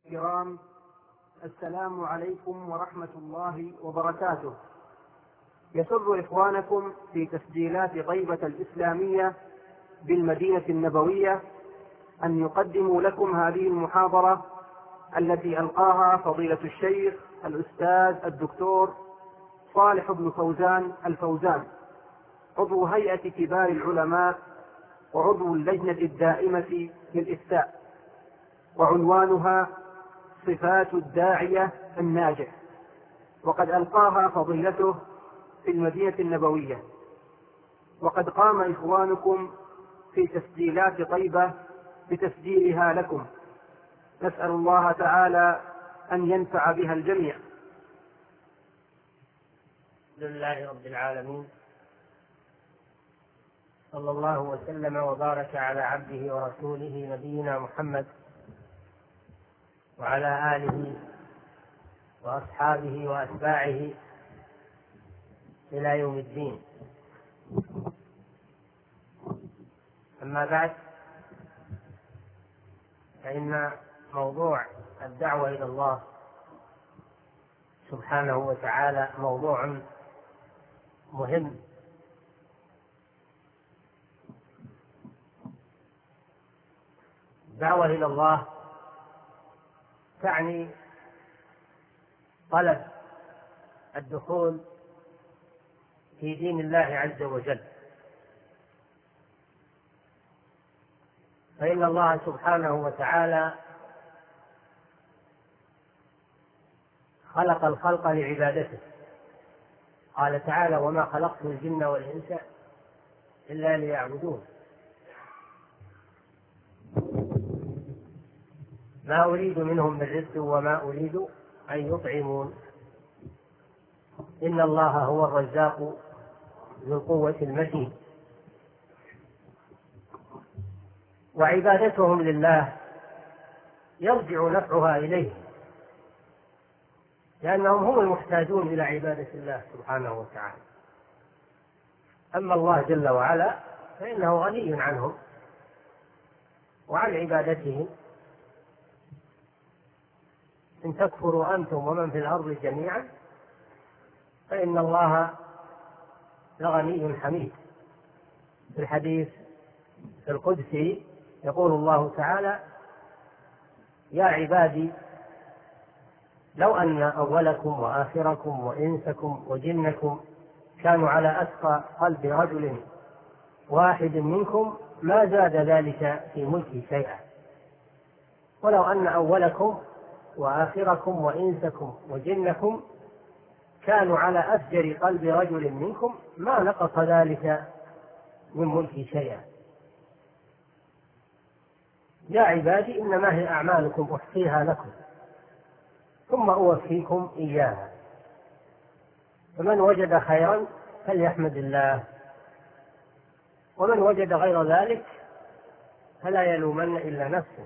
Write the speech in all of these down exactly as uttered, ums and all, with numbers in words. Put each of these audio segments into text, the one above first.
الكرام، السلام عليكم ورحمة الله وبركاته. يسر إخوانكم في تسجيلات طيبة الإسلامية بالمدينة النبوية أن يقدموا لكم هذه المحاضرة التي ألقاها فضيلة الشيخ الأستاذ الدكتور صالح بن فوزان الفوزان، عضو هيئة كبار العلماء وعضو اللجنة الدائمة للإفتاء، وعنوانها صفات الداعية الناجح، وقد ألقاها فضيلته في المدينة النبوية، وقد قام إخوانكم في تسجيلات طيبة بتسجيلها لكم. نسأل الله تعالى أن ينفع بها الجميع. الحمد لله رب العالمين، صلى الله وسلم وبارك على عبده ورسوله نبينا محمد وعلى آله وأصحابه وأتباعه إلى يوم الدين. أما بعد، فإن موضوع الدعوة إلى الله سبحانه وتعالى موضوع مهم، الدعوة إلى الله تعني طلب الدخول في دين الله عز وجل، فإن الله سبحانه وتعالى خلق الخلق لعبادته. قال تعالى: وما خلقت الجن والإنس إلا ليعبدون. ما أريد منهم من رزق وما أريد أن يطعمون، إن الله هو الرزاق ذو القوة المتين. وعبادتهم لله يرجع نفعها إليه، لأنهم هم المحتاجون إلى عبادة الله سبحانه وتعالى. أما الله جل وعلا فإنه غني عنهم وعن عبادتهم. إن تكفروا أنتم ومن في الأرض جميعا فإن الله لغني حميد. في الحديث القدسي يقول الله تعالى: يا عبادي لو أن أولكم وآخركم وإنسكم وجنكم كانوا على أتقى قلب رجل واحد منكم ما زاد ذلك في ملكي شيئا، ولو أن أولكم وآخركم وإنسكم وجنكم كانوا على أفجر قلب رجل منكم ما نقص ذلك من ملكي شيئا. يا عبادي إنما هي أعمالكم أحصيها لكم ثم أوفيكم إياها، فمن وجد خيرا فليحمد الله، ومن وجد غير ذلك فلا يلومن إلا نفسه.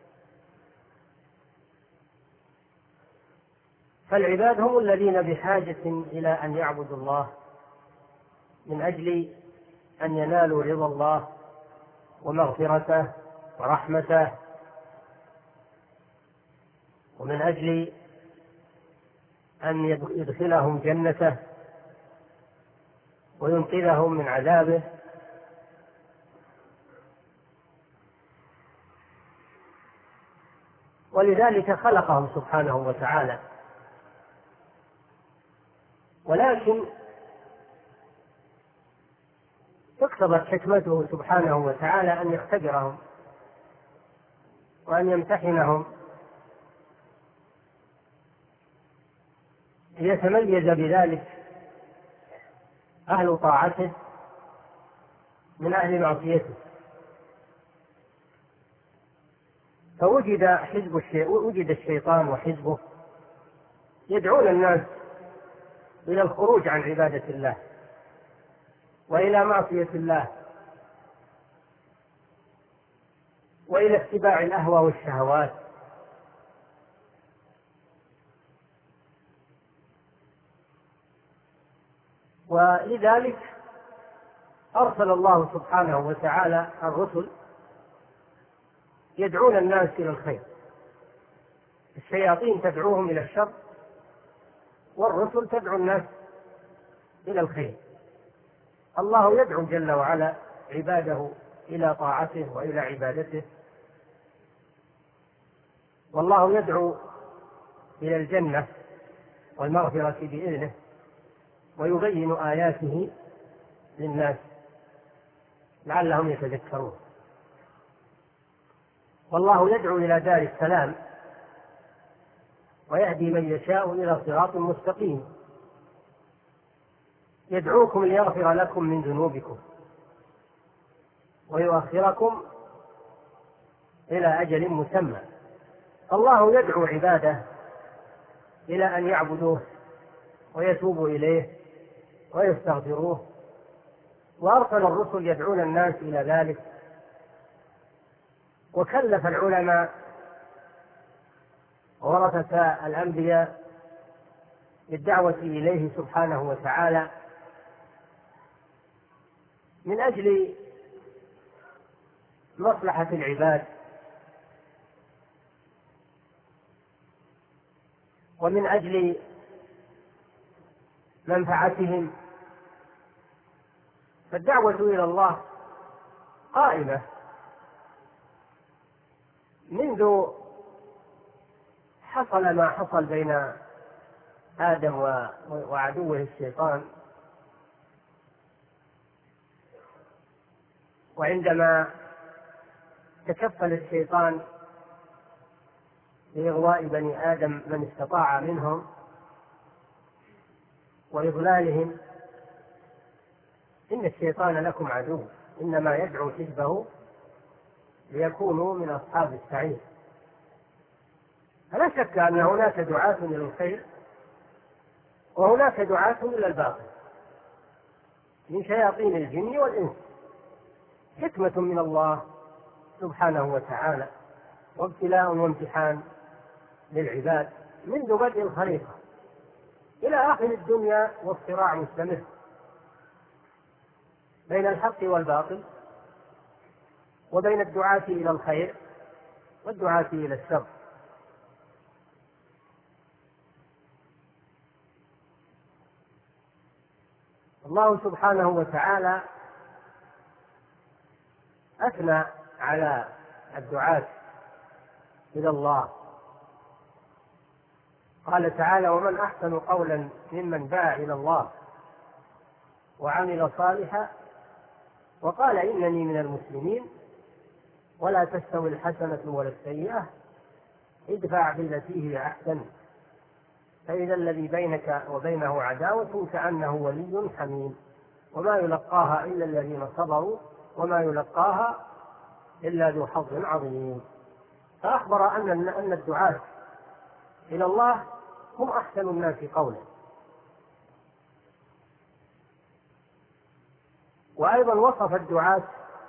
فالعباد هم الذين بحاجة إلى أن يعبدوا الله من أجل أن ينالوا رضا الله ومغفرته ورحمته، ومن أجل أن يدخلهم جنته وينقذهم من عذابه. ولذلك خلقهم سبحانه وتعالى، ولكن اقتضت حكمته سبحانه وتعالى أن يختبرهم وأن يمتحنهم ليتميز بذلك أهل طاعته من أهل معصيته. فوجد حزب الشيء وجد الشيطان وحزبه يدعون الناس إلى الخروج عن عبادة الله وإلى معصية الله وإلى اتباع الأهوى والشهوات. ولذلك أرسل الله سبحانه وتعالى الرسل يدعون الناس إلى الخير، الشياطين تدعوهم إلى الشر، والرسل تدعو الناس إلى الخير. الله يدعو جل وعلا عباده إلى طاعته وإلى عبادته، والله يدعو إلى الجنة والمغفرة بإذنه، ويبين آياته للناس لعلهم يتذكرون. والله يدعو إلى دار السلام ويهدي من يشاء إلى صراط مستقيم، يدعوكم ليغفر لكم من ذنوبكم ويؤخركم إلى أجل مسمى. الله يدعو عباده إلى أن يعبدوه ويتوبوا إليه ويستغفروه، وأرسل الرسل يدعون الناس إلى ذلك، وكلف العلماء ورثة الأنبياء بالدعوة إليه سبحانه وتعالى من أجل مصلحة العباد ومن أجل منفعتهم. فالدعوة إلى الله قائمة منذ حصل ما حصل بين آدم وعدوه الشيطان، وعندما تكفل الشيطان لإغواء بني آدم من استطاع منهم وإضلالهم. إن الشيطان لكم عدو إنما يدعو حزبه ليكونوا من أصحاب السعير. فلا شك أن هناك دعاة إلى الخير وهناك دعاة إلى الباطل من شياطين الجن والإنس، حكمة من الله سبحانه وتعالى وابتلاء وامتحان للعباد منذ بدء الخليقة إلى آخر الدنيا، والصراع مستمر بين الحق والباطل، وبين الدعاة إلى الخير والدعاة إلى الشر. الله سبحانه وتعالى أثنى على الدعاة إلى الله، قال تعالى: ومن أحسن قولا ممن دعا إلى الله وعمل صالحا وقال إنني من المسلمين ولا تستوي الحسنة ولا السيئة ادفع بالتي هي أحسن فإذا الذي بينك وبينه عداوة كأنه ولي حميم وما يلقاها إلا الذين صبروا وما يلقاها إلا ذو حظ عظيم. فأخبر أن أن الدعاة إلى الله هم أحسن الناس قولا، وأيضا وصف الدعاة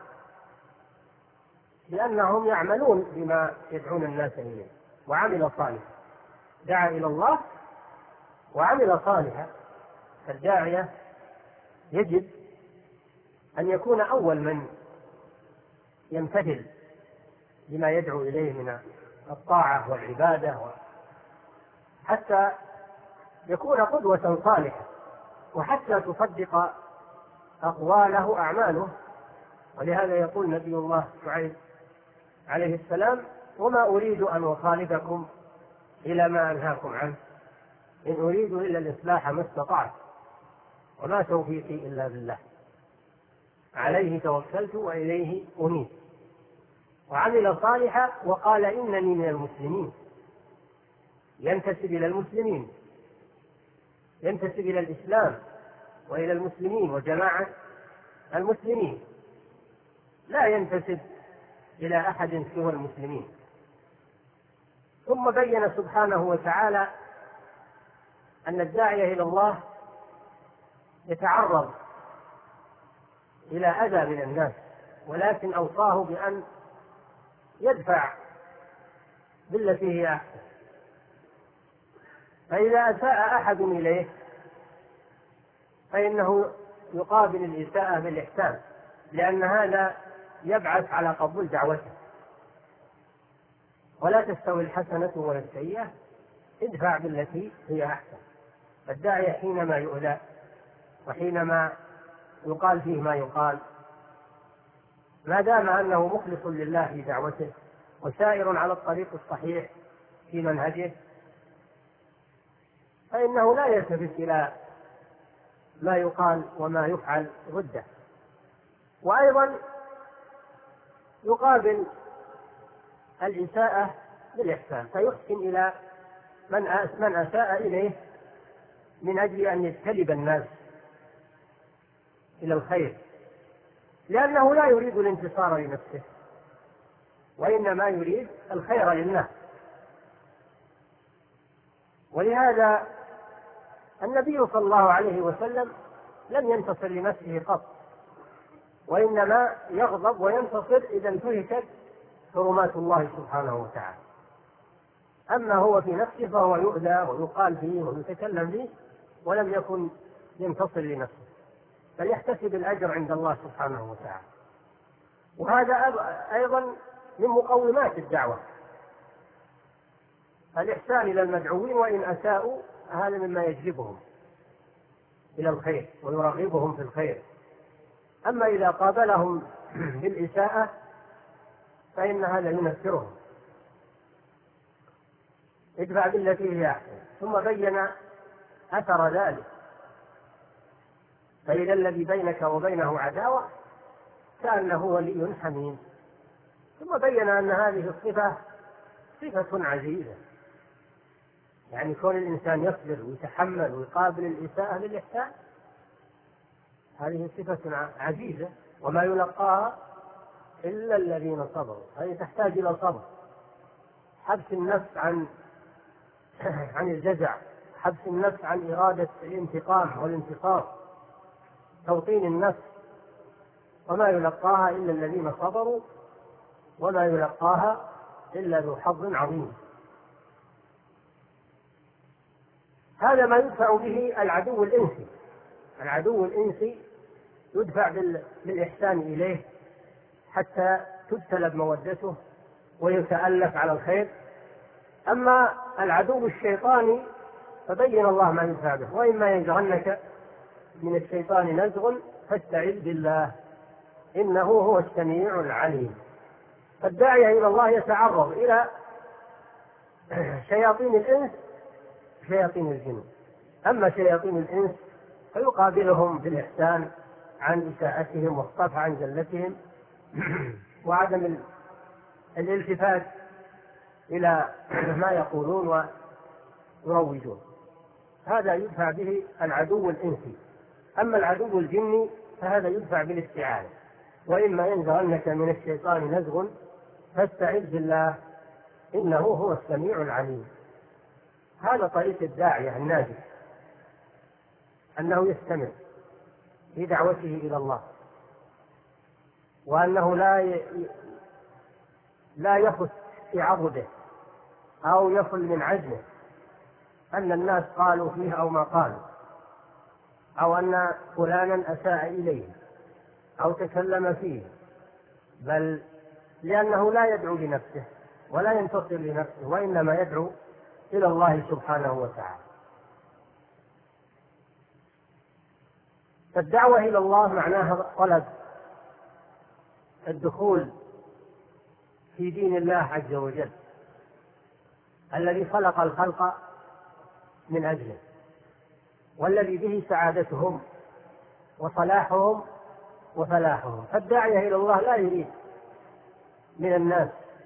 بأنهم يعملون بما يدعون الناس إليه وعمل صالحا. دعا إلى الله وعمل صالحا. فالداعية يجب أن يكون أول من يمتثل بما يدعو إليه من الطاعة والعبادة، حتى يكون قدوة صالحة، وحتى تصدق أقواله أعماله. ولهذا يقول نبي الله شعيب عليه السلام: وما أريد أن أخالفكم إلى ما أنهاكم عنه إن أريد إلا الإصلاح ما استطعت وما توفيقي إلا بالله عليه توكلت وإليه أنيب. وعمل صالحا وقال إنني من المسلمين، ينتسب إلى المسلمين، ينتسب إلى الإسلام وإلى المسلمين وجماعة المسلمين، لا ينتسب إلى أحد سوى المسلمين. ثم بين سبحانه وتعالى أن الداعية إلى الله يتعرض إلى أذى من الناس، ولكن أوصاه بأن يدفع بالتي هي أحسن. فإذا أساء أحد إليه فإنه يقابل الإساءة بالإحسان، لأن هذا يبعث على قبول دعوته. ولا تستوي الحسنة ولا السيئة ادفع بالتي هي أحسن. الداعية حينما يؤذى وحينما يقال فيه ما يقال، ما دام أنه مخلص لله في دعوته وسائر على الطريق الصحيح في منهجه، فإنه لا يلتفت إلى ما يقال وما يفعل ضده. وأيضا يقابل الإساءة بالإحسان، فيحسن إلى من من أساء إليه من أجل أن يجتلب الناس إلى الخير، لأنه لا يريد الانتصار لنفسه وإنما يريد الخير للناس. ولهذا النبي صلى الله عليه وسلم لم ينتصر لنفسه قط، وإنما يغضب وينتصر إذا انتهكت حرمات الله سبحانه وتعالى. أما هو في نفسه فهو يؤذى ويقال فيه ويتكلم فيه ولم يكن ينتصر لنفسه، بل يحتسب الأجر عند الله سبحانه وتعالى. وهذا أيضا من مقومات الدعوة، الإحسان إلى المدعوين وإن أساءوا، هذا مما يجلبهم إلى الخير ويرغبهم في الخير. أما إذا قابلهم بالإساءة فإن هذا ينفرهم. ادفع بالتي هي أحسن. ثم بين أثر ذلك، فإذا الذي بينك وبينه عداوة كأنه ولي حميم. ثم بين أن هذه الصفة صفة عزيزة، يعني كون الإنسان يصبر ويتحمل ويقابل الإساءة بالإحسان، هذه صفة عزيزة وما يلقاها إلا الذين صبروا. هذه تحتاج إلى صبر، حبس النفس عن عن الجزع، حبس النفس عن إرادة الانتقام والانتصار، توطين النفس، وما يلقاها إلا الذين صبروا وما يلقاها إلا ذو حظ عظيم. هذا ما يدفع به العدو الإنسي. العدو الإنسي يدفع بالإحسان إليه حتى تجتلب مودته ويتألف على الخير. أما العدو الشيطاني فبين الله ما يدفع به: وإما ينزغنك من الشيطان نزغ فاستعذ بالله إنه هو السميع العليم. فالداعية إلى الله يتعرض إلى شياطين الإنس شياطين الجن. أما شياطين الإنس فيقابلهم بالإحسان عن إساءتهم والصفح عن زلتهم وعدم الالتفات إلى ما يقولون ويروجون. هذا يدفع به العدو الإنسي. أما العدو الجني فهذا يدفع بالاستعاذة: وإما ينزغنك من الشيطان نزغ فاستعذ بالله إنه هو السميع العليم. هذا طريق الداعية الناجح، أنه يستمر في دعوته إلى الله، وأنه لا لا يخس في عضده أو يصل من عجله أن الناس قالوا فيه أو ما قالوا، أو أن فلانا أساء إليه أو تكلم فيه، بل لأنه لا يدعو لنفسه ولا ينتصر لنفسه، وإنما يدعو إلى الله سبحانه وتعالى. فالدعوة إلى الله معناها طلب الدخول في دين الله عز وجل الذي خلق الخلق من أجله، والذي به سعادتهم وصلاحهم وفلاحهم. فالداعية إلى الله لا يريد من الناس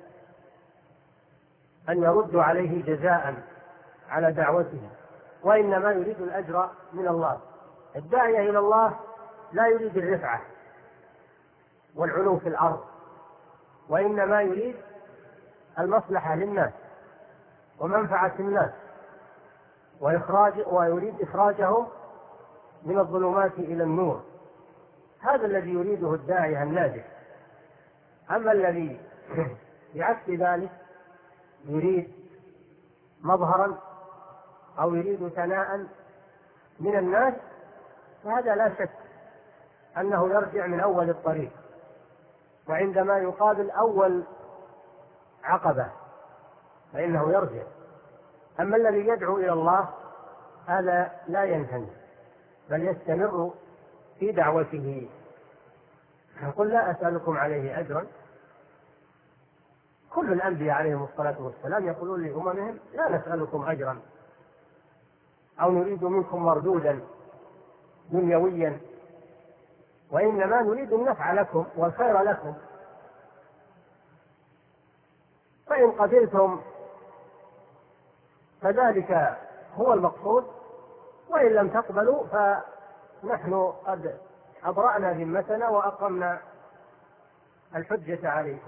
أن يردوا عليه جزاء على دعوته، وإنما يريد الأجر من الله. الداعية إلى الله لا يريد الرفعة والعلو في الأرض، وإنما يريد المصلحة للناس ومنفعة الناس، وإخراج ويريد إخراجهم من الظلمات إلى النور. هذا الذي يريده الداعية الناجح. أما الذي بعكس ذلك يريد مظهرا أو يريد ثناء من الناس، فهذا لا شك أنه يرجع من أول الطريق، وعندما يقابل أول عقبة فإنه يرجع. أما الذي يدعو إلى الله هذا لا ينهني بل يستمر في دعوته. قل لا أسألكم عليه أجرا. كل الأنبياء عليهم الصلاة والسلام يقولون لأممهم لا نسألكم أجرا أو نريد منكم مردودا دنيويا، وإنما نريد النفع لكم والخير لكم، فإن قبلتم فذلك هو المقصود، وإن لم تقبلوا فنحن قد أبرأنا ذمتنا وأقمنا الحجة عليكم.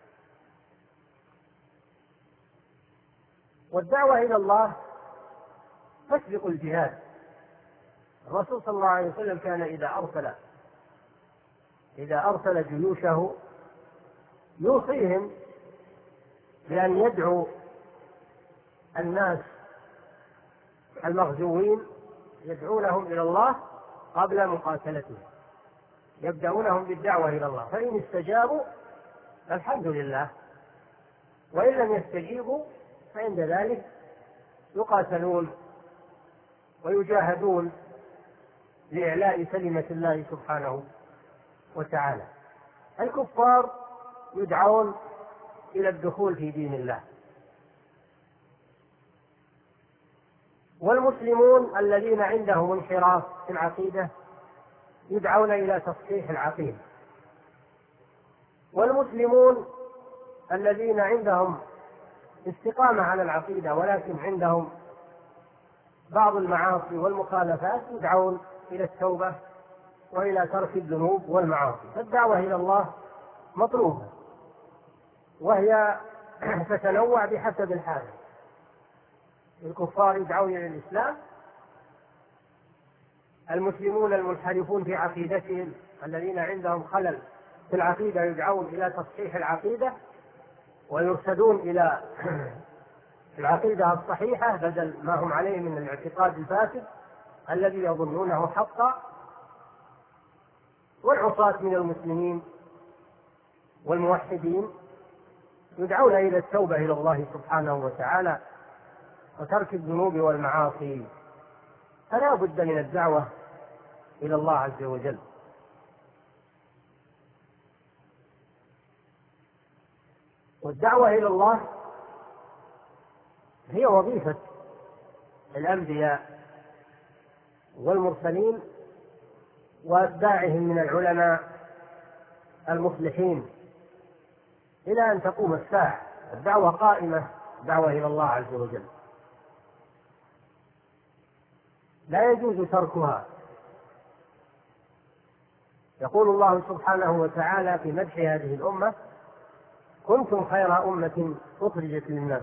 والدعوة إلى الله تسبق الجهاد. الرسول صلى الله عليه وسلم كان إذا أرسل إذا أرسل جيوشه يوصيهم بأن يدعوا الناس المغزوين، يدعونهم إلى الله قبل مقاتلتهم، يبدأونهم بالدعوة إلى الله، فإن استجابوا الحمد لله، وإن لم يستجيبوا فعند ذلك يقاتلون ويجاهدون لإعلاء كلمة الله سبحانه وتعالى. الكفار يدعون إلى الدخول في دين الله، والمسلمون الذين عندهم انحراف في العقيدة يدعون إلى تصحيح العقيدة، والمسلمون الذين عندهم استقامة على العقيدة ولكن عندهم بعض المعاصي والمخالفات يدعون إلى التوبة وإلى ترك الذنوب والمعاصي. فالدعوة إلى الله مطلوبة، وهي تتنوع بحسب الحاجة. الكفار يدعون إلى الإسلام، المسلمون المنحرفون في عقيدتهم الذين عندهم خلل في العقيدة يدعون إلى تصحيح العقيدة ويرشدون إلى العقيدة الصحيحة بدل ما هم عليه من الاعتقاد الفاسد الذي يظنونه حقا. والعصاة من المسلمين والموحدين يدعون إلى التوبة إلى الله سبحانه وتعالى وترك الذنوب والمعاصي. فلا بد من الدعوة إلى الله عز وجل. والدعوة إلى الله هي وظيفة الأنبياء والمرسلين وأتباعهم من العلماء المصلحين إلى أن تقوم الساعة. الدعوة قائمة، دعوة إلى الله عز وجل لا يجوز تركها. يقول الله سبحانه وتعالى في مدح هذه الأمة: كنتم خير أمة أخرجت للناس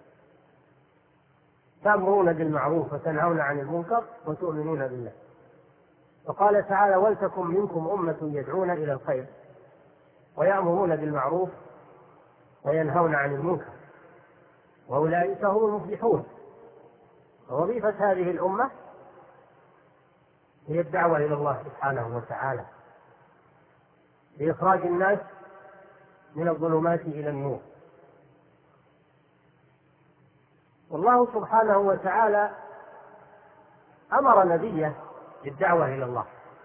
تأمرون بالمعروف وتنهون عن المنكر وتؤمنون بالله. وقال تعالى: ولتكن منكم أمة يدعون إلى الخير ويأمرون بالمعروف وينهون عن المنكر وأولئك هم المفلحون. ووظيفة هذه الأمة هي الدعوة إلى الله سبحانه وتعالى لإخراج الناس من الظلمات إلى النور. والله سبحانه وتعالى أمر نبيه بالدعوة إلى الله: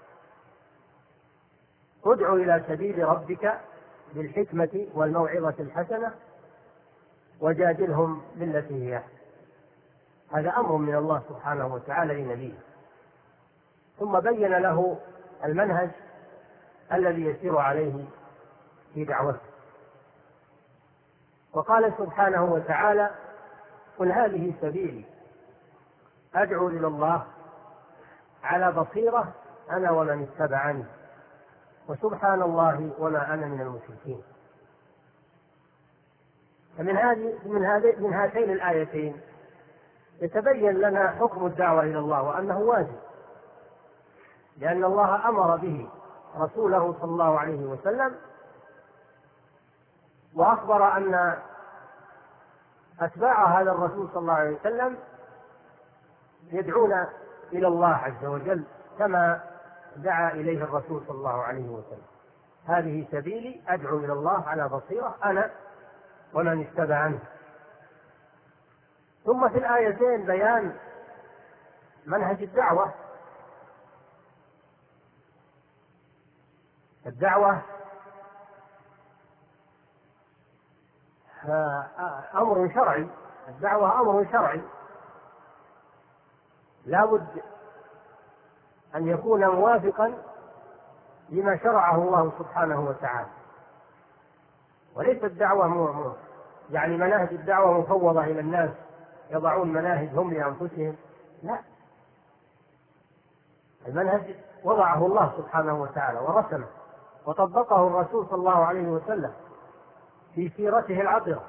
ادع إلى سبيل ربك بالحكمة والموعظة الحسنة وجادلهم بالتي هي أحسن. هذا أمر من الله سبحانه وتعالى لنبيه، ثم بين له المنهج الذي يسير عليه في دعوته. وقال سبحانه وتعالى: قل هذه سبيلي أدعو إلى الله على بصيرة أنا ومن اتبعني وسبحان الله وما أنا من المشركين. فمن هذه من هذه من هاتين الآيتين يتبين لنا حكم الدعوة إلى الله وأنه واجب، لأن الله أمر به رسوله صلى الله عليه وسلم، وأخبر أن أتباع هذا الرسول صلى الله عليه وسلم يدعون إلى الله عز وجل كما دعا إليه الرسول صلى الله عليه وسلم: هذه سبيلي أدعو إلى الله على بصيرة أنا ومن اتبعني ثم في الآيتين بيان منهج الدعوة. الدعوة أمر شرعي، الدعوة أمر شرعي لا بد أن يكون موافقا لما شرعه الله سبحانه وتعالى، وليس الدعوة مو يعني مناهج الدعوة مفوضة إلى الناس يضعون مناهج هم لأنفسهم، لا، المنهج وضعه الله سبحانه وتعالى ورسمه وطبقه الرسول صلى الله عليه وسلم في سيرته العطرة،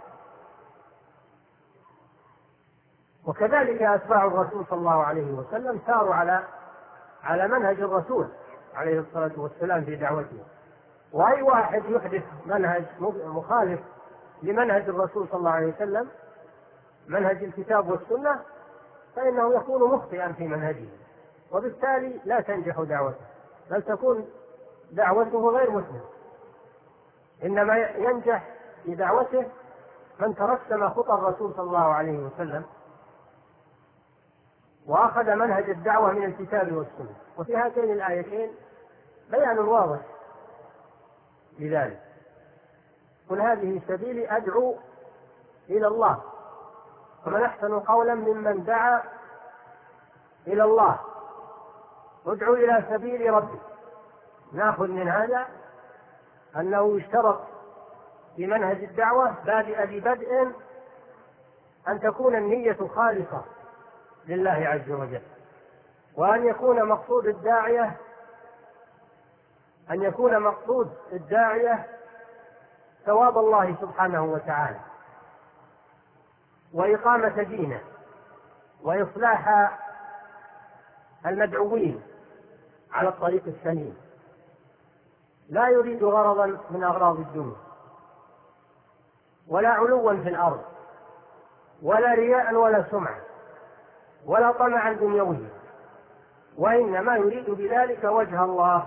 وكذلك أتباع الرسول صلى الله عليه وسلم ساروا على على منهج الرسول عليه الصلاة والسلام في دعوته. وأي واحد يحدث منهج مخالف لمنهج الرسول صلى الله عليه وسلم، منهج الكتاب والسنة، فإنه يكون مخطئا في منهجه، وبالتالي لا تنجح دعوته، بل تكون دعوته غير مسلمة. إنما ينجح في دعوته من ترسم خطى الرسول صلى الله عليه وسلم وأخذ منهج الدعوة من الكتاب والسنة. وفي هاتين الآيتين بيان واضح لذلك: قل هذه سبيلي أدعو إلى الله ومن أحسن قولا ممن دعا إلى الله. ادعو إلى سبيل ربك. نأخذ من هذا أنه يشترط في منهج الدعوة بادئ ببدء أن تكون النية خالصة لله عز وجل، وأن يكون مقصود الداعية أن يكون مقصود الداعية ثواب الله سبحانه وتعالى وإقامة دينه وإصلاح المدعوين على الطريق السليم، لا يريد غرضا من أغراض الدنيا ولا علوا في الأرض ولا رياء ولا سمعة ولا طمعا دنيويا، وإنما يريد بذلك وجه الله،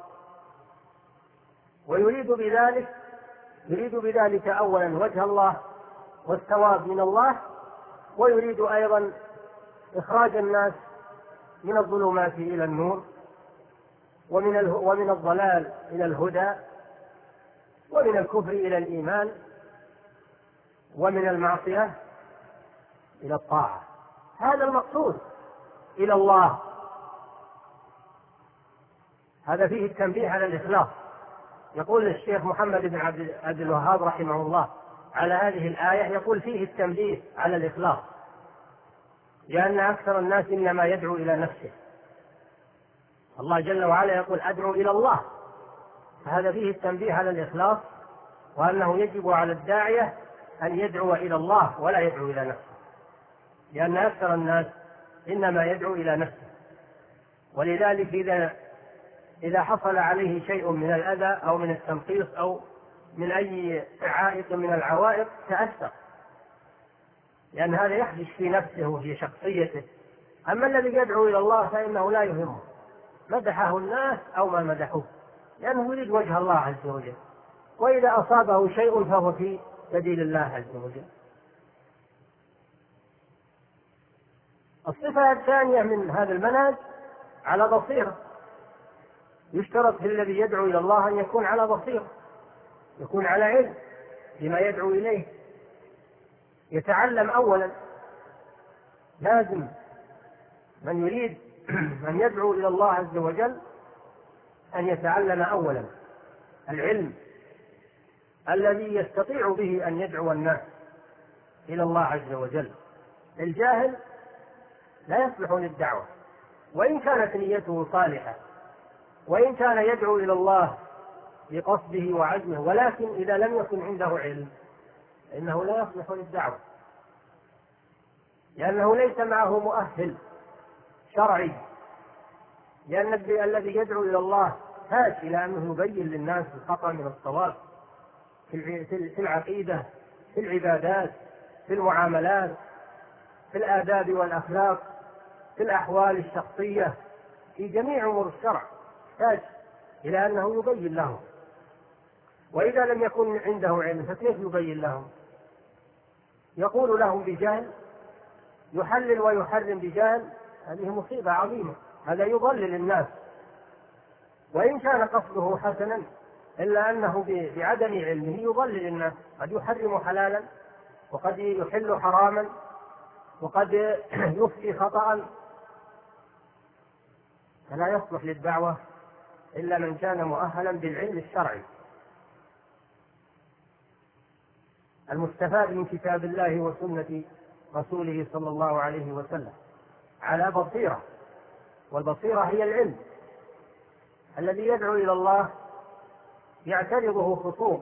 ويريد بذلك يريد بذلك أولا وجه الله والثواب من الله، ويريد أيضا إخراج الناس من الظلمات إلى النور ومن ومن الضلال إلى الهدى ومن الكفر إلى الإيمان ومن المعصية إلى الطاعة. هذا المقصود إلى الله. هذا فيه التنبيه على الإخلاص. يقول الشيخ محمد بن عبد الوهاب رحمه الله على هذه الآية، يقول فيه التنبيه على الإخلاص، لأن أكثر الناس إنما يدعو إلى نفسه. الله جل وعلا يقول أدعو إلى الله، فهذا فيه التنبيه على الإخلاص، وأنه يجب على الداعية أن يدعو إلى الله ولا يدعو إلى نفسه، لأن أكثر الناس إنما يدعو إلى نفسه. ولذلك إذا إذا حصل عليه شيء من الأذى أو من التنقيص أو من أي عائق من العوائق تأثر، لأن هذا يحدث في نفسه وفي شخصيته. أما الذي يدعو إلى الله فإنه لا يهمه مدحه الناس أو ما مدحوه، لأنه يريد وجه الله عز وجل، وإذا أصابه شيء فهو في سبيل الله عز وجل. الصفة الثانية من هذا المنهج على بصيرة. يشترط في الذي يدعو إلى الله أن يكون على بصيرة، يكون على علم بما يدعو إليه، يتعلم أولا. لازم من يريد أن يدعو إلى الله عز وجل أن يتعلم أولا العلم الذي يستطيع به أن يدعو الناس إلى الله عز وجل. الجاهل لا يصلح للدعوة وإن كانت نيته صالحة، وإن كان يدعو إلى الله بقصده وعزمه، ولكن إذا لم يكن عنده علم إنه لا يصلح للدعوة، لأنه ليس معه مؤهل شرعي. لأن الذي يدعو إلى الله حاج إلى أنه يبين للناس الخطأ من الصواب في العقيدة، في العبادات، في المعاملات، في الآداب والأخلاق، في الأحوال الشخصية، في جميع أمور الشرع يحتاج إلى أنه يبين لهم. وإذا لم يكن عنده علم فكيف يبين لهم؟ يقول لهم بجهل يحلل ويحرم بجهل، هذه مصيبة عظيمة، هذا يضلل الناس. وإن كان قصده حسنا إلا أنه بعدم علمه يضلل الناس، قد يحرم حلالا وقد يحل حراما وقد يفتي خطأ. فلا يصلح للدعوة إلا من كان مؤهلا بالعلم الشرعي المستفاد من كتاب الله وسنة رسوله صلى الله عليه وسلم على بصيرة، والبصيرة هي العلم. الذي يدعو إلى الله يعترضه خصوم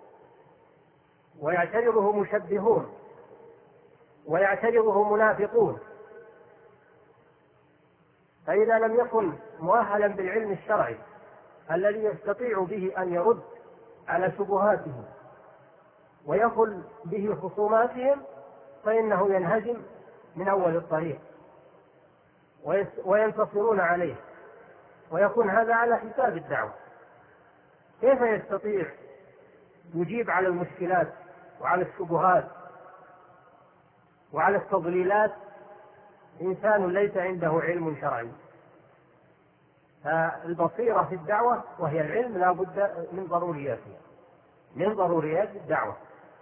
ويعترضه مشبهون ويعترضه منافقون، فإذا لم يكن مؤهلا بالعلم الشرعي الذي يستطيع به أن يرد على شبهاتهم ويقل به خصوماتهم فإنه ينهزم من أول الطريق وينتصرون عليه، ويكون هذا على حساب الدعوة. كيف يستطيع يجيب على المشكلات وعلى الشبهات وعلى التضليلات إنسان ليس عنده علم شرعي؟ فالبصيرة في الدعوة وهي العلم لا بد من ضرورياتها، من ضروريات الدعوة.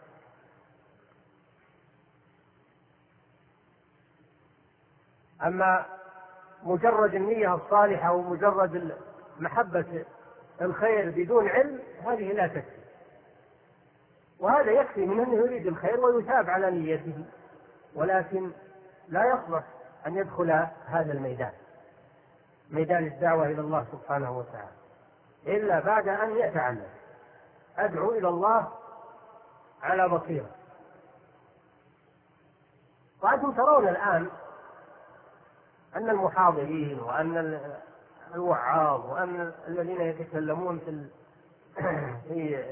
أما مجرد النية الصالحة ومجرد محبة الخير بدون علم هذه لا تكفي، وهذا يكفي من أنه يريد الخير ويثاب على نيته، ولكن لا يصلح أن يدخل هذا الميدان، ميدان الدعوة إلى الله سبحانه وتعالى، إلا بعد أن يتعلم. أدعو إلى الله على بصيرة. وأنتم ترون الآن أن المحاضرين وأن الوعاظ وأن الذين يتكلمون في في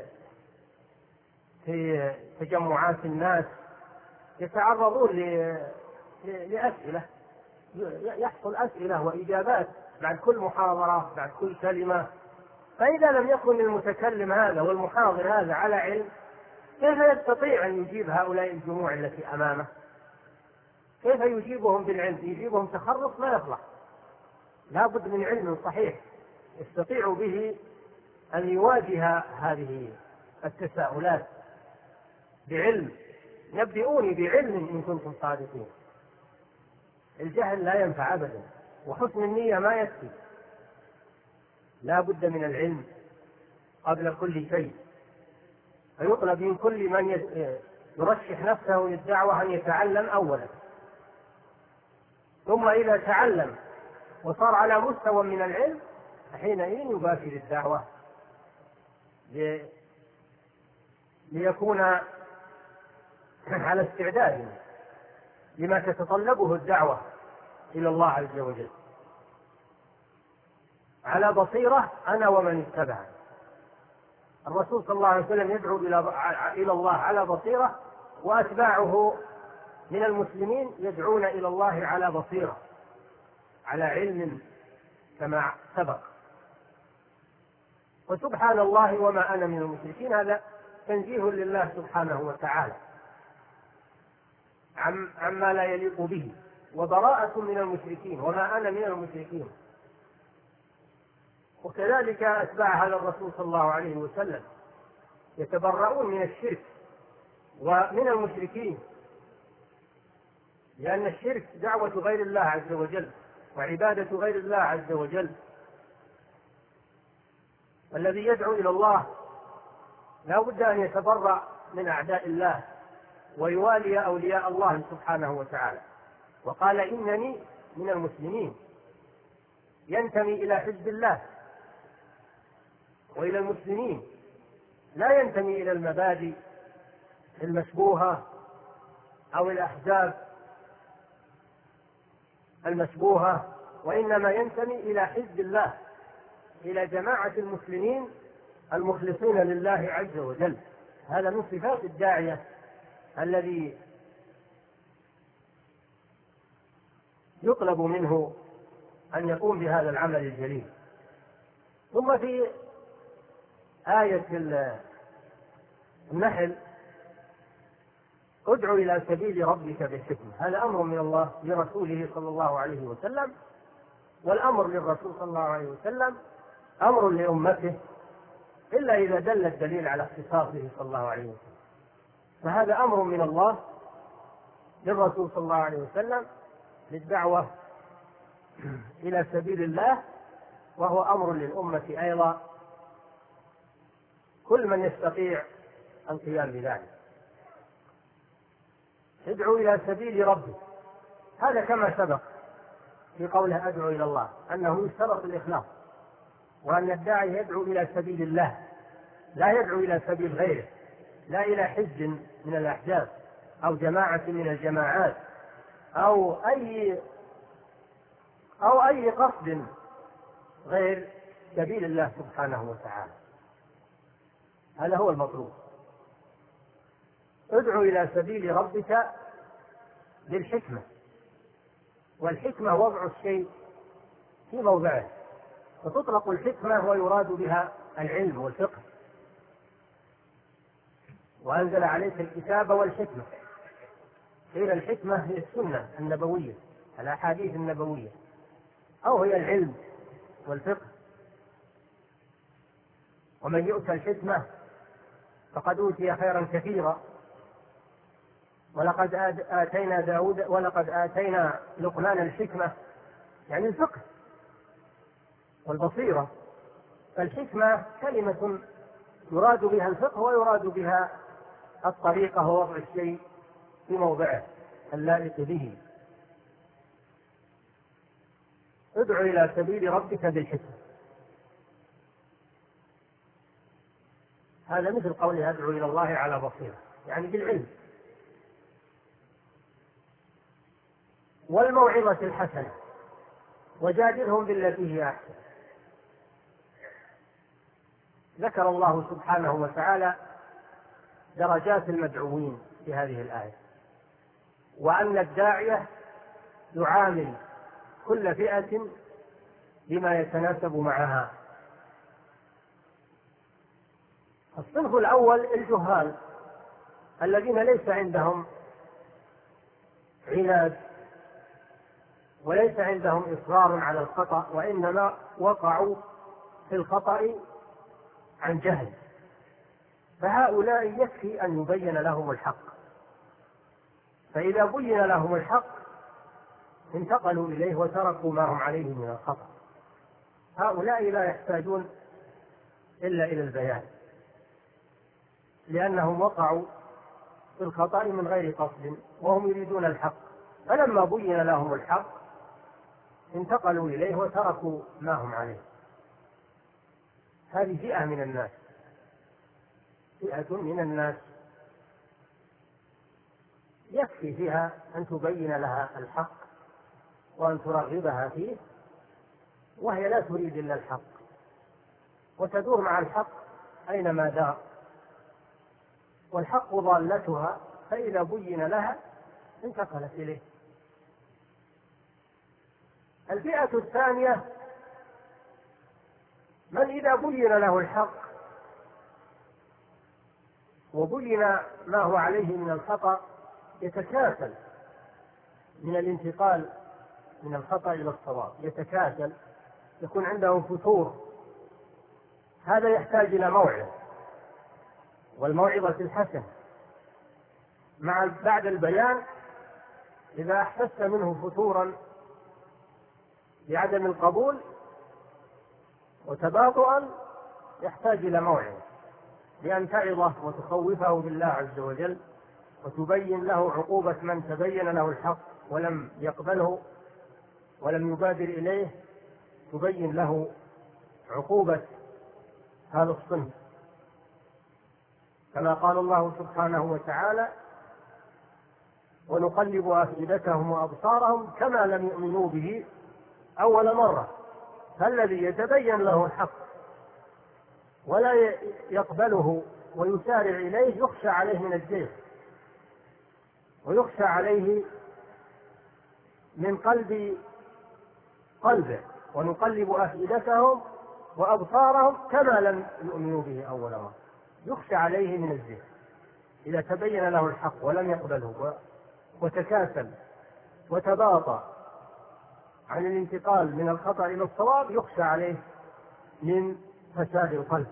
في تجمعات الناس يتعرضون لأسئلة، يحصل أسئلة وإجابات بعد كل محاضرة بعد كل كلمة. فإذا لم يكن المتكلم هذا والمحاضر هذا على علم كيف يستطيع أن يجيب هؤلاء الجموع التي أمامه؟ كيف يجيبهم بالعلم؟ يجيبهم تخرص ما يصلح، لا بد من علم صحيح يستطيع به أن يواجه هذه التساؤلات بعلم. نبئوني بعلم إن كنتم صادقين. الجهل لا ينفع أبدا، وحسن النية ما يكفي، لا بد من العلم قبل كل شيء. فيطلب من كل من يرشح نفسه للدعوة أن يتعلم أولا، ثم إذا تعلم وصار على مستوى من العلم حينئذ يباشر الدعوة ليكون على استعداد لما تتطلبه الدعوة إلى الله عز وجل. على بصيرة أنا ومن اتبعني. الرسول صلى الله عليه وسلم يدعو إلى الله على بصيرة، وأتباعه من المسلمين يدعون إلى الله على بصيرة، على علم كما سبق. وسبحان الله وما أنا من المشركين، هذا تنزيه لله سبحانه وتعالى عما لا يليق به، وبراءة من المشركين، وما أنا من المشركين. وكذلك أتباع هذا الرسول صلى الله عليه وسلم يتبرؤون من الشرك ومن المشركين، لأن الشرك دعوة غير الله عز وجل وعبادة غير الله عز وجل. الذي يدعو إلى الله لا بد أن يتبرأ من أعداء الله ويوالي أولياء الله سبحانه وتعالى. وقال إنني من المسلمين، ينتمي إلى حزب الله وإلى المسلمين، لا ينتمي إلى المبادئ المشبوهة أو الأحزاب المشبوهة، وإنما ينتمي إلى حزب الله، إلى جماعة المسلمين المخلصين لله عز وجل. هذا من صفات الداعية الذي يطلب منه أن يقوم بهذا العمل الجليل. ثم في آية النحل ادع إلى سبيل ربك بالحكمة، هذا أمر من الله لرسوله صلى الله عليه وسلم، والأمر للرسول صلى الله عليه وسلم أمر لأمته إلا إذا دل الدليل على اختصاصه صلى الله عليه وسلم. فهذا أمر من الله للرسول صلى الله عليه وسلم للدعوة إلى سبيل الله، وهو أمر للأمة أيضا، كل من يستطيع القيام بذلك. ادعو إلى سبيل ربك، هذا كما سبق في قوله أدعو إلى الله أنه يشترط الإخلاص، وأن الداعي يدعو إلى سبيل الله لا يدعو إلى سبيل غيره، لا إلى حزب من الأحزاب أو جماعة من الجماعات أو أي أو أي قصد غير سبيل الله سبحانه وتعالى. هذا هو المطلوب. ادعو إلى سبيل ربك بالحكمة، والحكمة وضع الشيء في موضعه، فتطلق الحكمة ويراد بها العلم والفقه. وأنزل عليك الكتاب والحكمة، قيل الحكمة هي السنة النبوية، الأحاديث النبوية، أو هي العلم والفقه. ومن يؤتى الحكمة فقد أوتي خيرا كثيرا، ولقد آتينا داود ولقد آتينا لقمان الحكمة، يعني الفقه والبصيرة. فالحكمة كلمة يراد بها الفقه ويراد بها الطريقة ووضع الشيء في موضعه اللائق به. ادع إلى سبيل ربك بالحكمة، هذا مثل قوله ادعو إلى الله على بصيرة، يعني بالعلم. والموعظة الحسنة، وجادلهم بالتي هي أحسن. ذكر الله سبحانه وتعالى درجات المدعوين في هذه الآية، وأن الداعية يعامل كل فئة بما يتناسب معها. الصنف الأول الجهال الذين ليس عندهم عناد وليس عندهم إصرار على الخطأ، وإنما وقعوا في الخطأ عن جهل، فهؤلاء يكفي أن يبين لهم الحق، فإذا بين لهم الحق انتقلوا إليه وتركوا ما هم عليه من الخطأ. هؤلاء لا يحتاجون إلا إلى البيان، لأنهم وقعوا في الخطأ من غير قصد وهم يريدون الحق، فلما بين لهم الحق انتقلوا إليه وتركوا ما هم عليه. هذه فئة من الناس، فئة من الناس يكفي فيها أن تبين لها الحق وأن ترغبها فيه، وهي لا تريد إلا الحق وتدور مع الحق أينما دار، والحق ضالتها، فإذا بين لها انتقلت إليه. الفئة الثانية من إذا بين له الحق وبين ما هو عليه من الخطأ يتكاسل من الانتقال من الخطأ إلى الصواب، يتكاسل، يكون عنده فتور. هذا يحتاج إلى موعظة، والموعظة الحسنة مع بعد البيان. إذا أحسست منه فتورا بعدم القبول وتباطؤا يحتاج إلى موعظة، لأن تعظه وتخوفه بالله عز وجل، وتبين له عقوبة من تبين له الحق ولم يقبله ولم يبادر إليه، تبين له عقوبة هذا الصنف، كما قال الله سبحانه وتعالى ونقلب أفئدتهم وأبصارهم كما لم يؤمنوا به أول مرة. فالذي يتبين له الحق ولا يقبله ويسارع إليه يخشى عليه من الزيغ، ويخشى عليه من قلب قلبه. ونقلب أفئدتهم وأبصارهم كما لم يؤمنوا به أول مرة، يخشى عليه من الزيغ. إذا تبين له الحق ولم يقبله وتكاسل وتباطأ عن الانتقال من الخطأ إلى الصواب يخشى عليه من فساد القلب.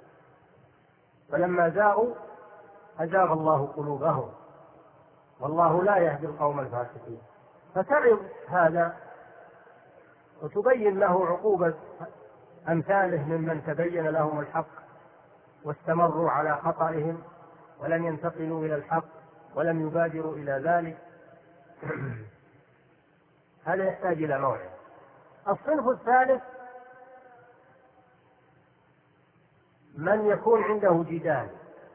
فلما زاغوا أزاغ الله قلوبهم والله لا يهدي القوم الفاسقين. فتعظ هذا وتبين له عقوبة أمثاله ممن تبين لهم الحق واستمروا على خطئهم ولم ينتقلوا إلى الحق ولم يبادروا إلى ذلك. هذا يحتاج إلى موعظة. الصنف الثالث من يكون عنده جدال،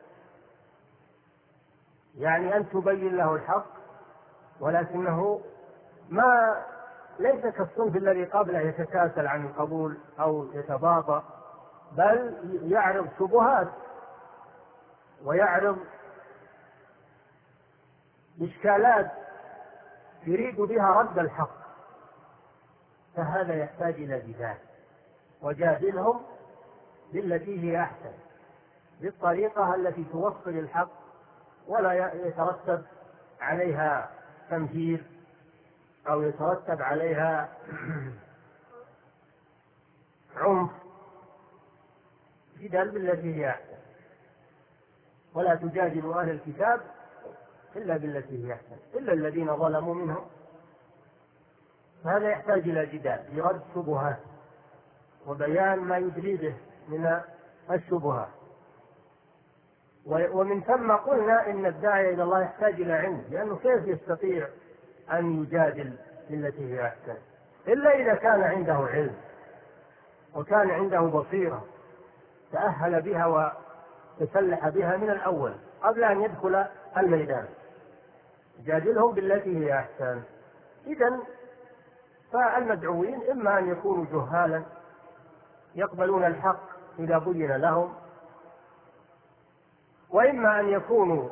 يعني أن تبين له الحق ولكنه ما ليس كالصنف الذي قبله يتكاسل عن القبول أو يتباطأ، بل يعرض شبهات ويعرض إشكالات يريد بها رد الحق، فهذا يحتاج إلى جدال. وجادلهم بالتي هي أحسن، بالطريقة التي توصل الحق ولا يترتب عليها تمثيل أو يترتب عليها عنف. جدال بالتي هي أحسن، ولا تجادلوا أهل الكتاب إلا بالتي هي أحسن إلا الذين ظلموا منهم. فهذا يحتاج إلى جدال لرد شبهات وبيان ما يدري به من الشبهات. ومن ثم قلنا إن الداعي إلى الله يحتاج إلى علم، لأنه كيف يستطيع أن يجادل بالتي هي أحسن إلا إذا كان عنده علم وكان عنده بصيرة تأهل بها وتسلح بها من الأول قبل أن يدخل الميدان. جادلهم بالتي هي أحسن. إذن فالمدعوين إما أن يكونوا جهالا يقبلون الحق إذا بين لهم، وإما أن يكونوا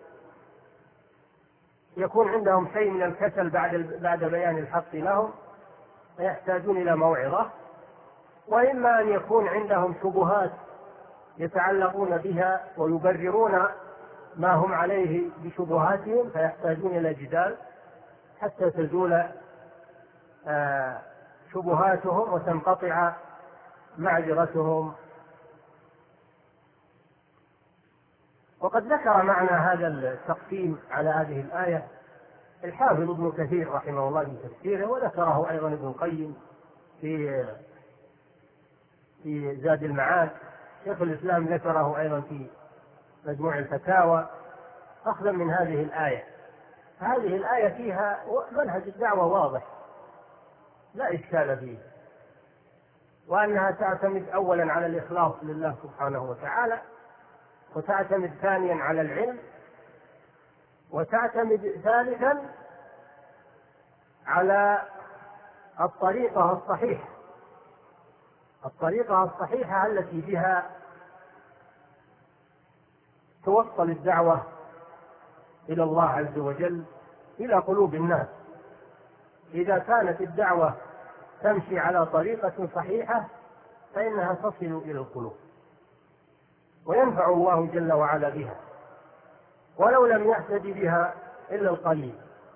يكون عندهم شيء من الكسل بعد بعد بيان الحق لهم فيحتاجون إلى موعظة، وإما أن يكون عندهم شبهات يتعلقون بها ويبررون ما هم عليه بشبهاتهم فيحتاجون إلى جدال حتى تزول شبهاتهم وتنقطع معذرتهم. وقد ذكر معنا هذا التقسيم على هذه الآية الحافظ ابن كثير رحمه الله في تفسيره، وذكره أيضا ابن القيم في في زاد المعاد. شيخ الإسلام ذكره أيضا في مجموع الفتاوى أخذا من هذه الآية. هذه الآية فيها منهج الدعوة واضح لا إشكال فيه، وأنها تعتمد أولا على الإخلاص لله سبحانه وتعالى، وتعتمد ثانيا على العلم، وتعتمد ثالثا على الطريقة الصحيحة الطريقة الصحيحة التي بها توصل الدعوة إلى الله عز وجل إلى قلوب الناس. إذا كانت الدعوة تمشي على طريقة صحيحة فإنها تصل إلى القلوب وينفع الله جل وعلا بها، ولو لم يهتدي بها إلا القليل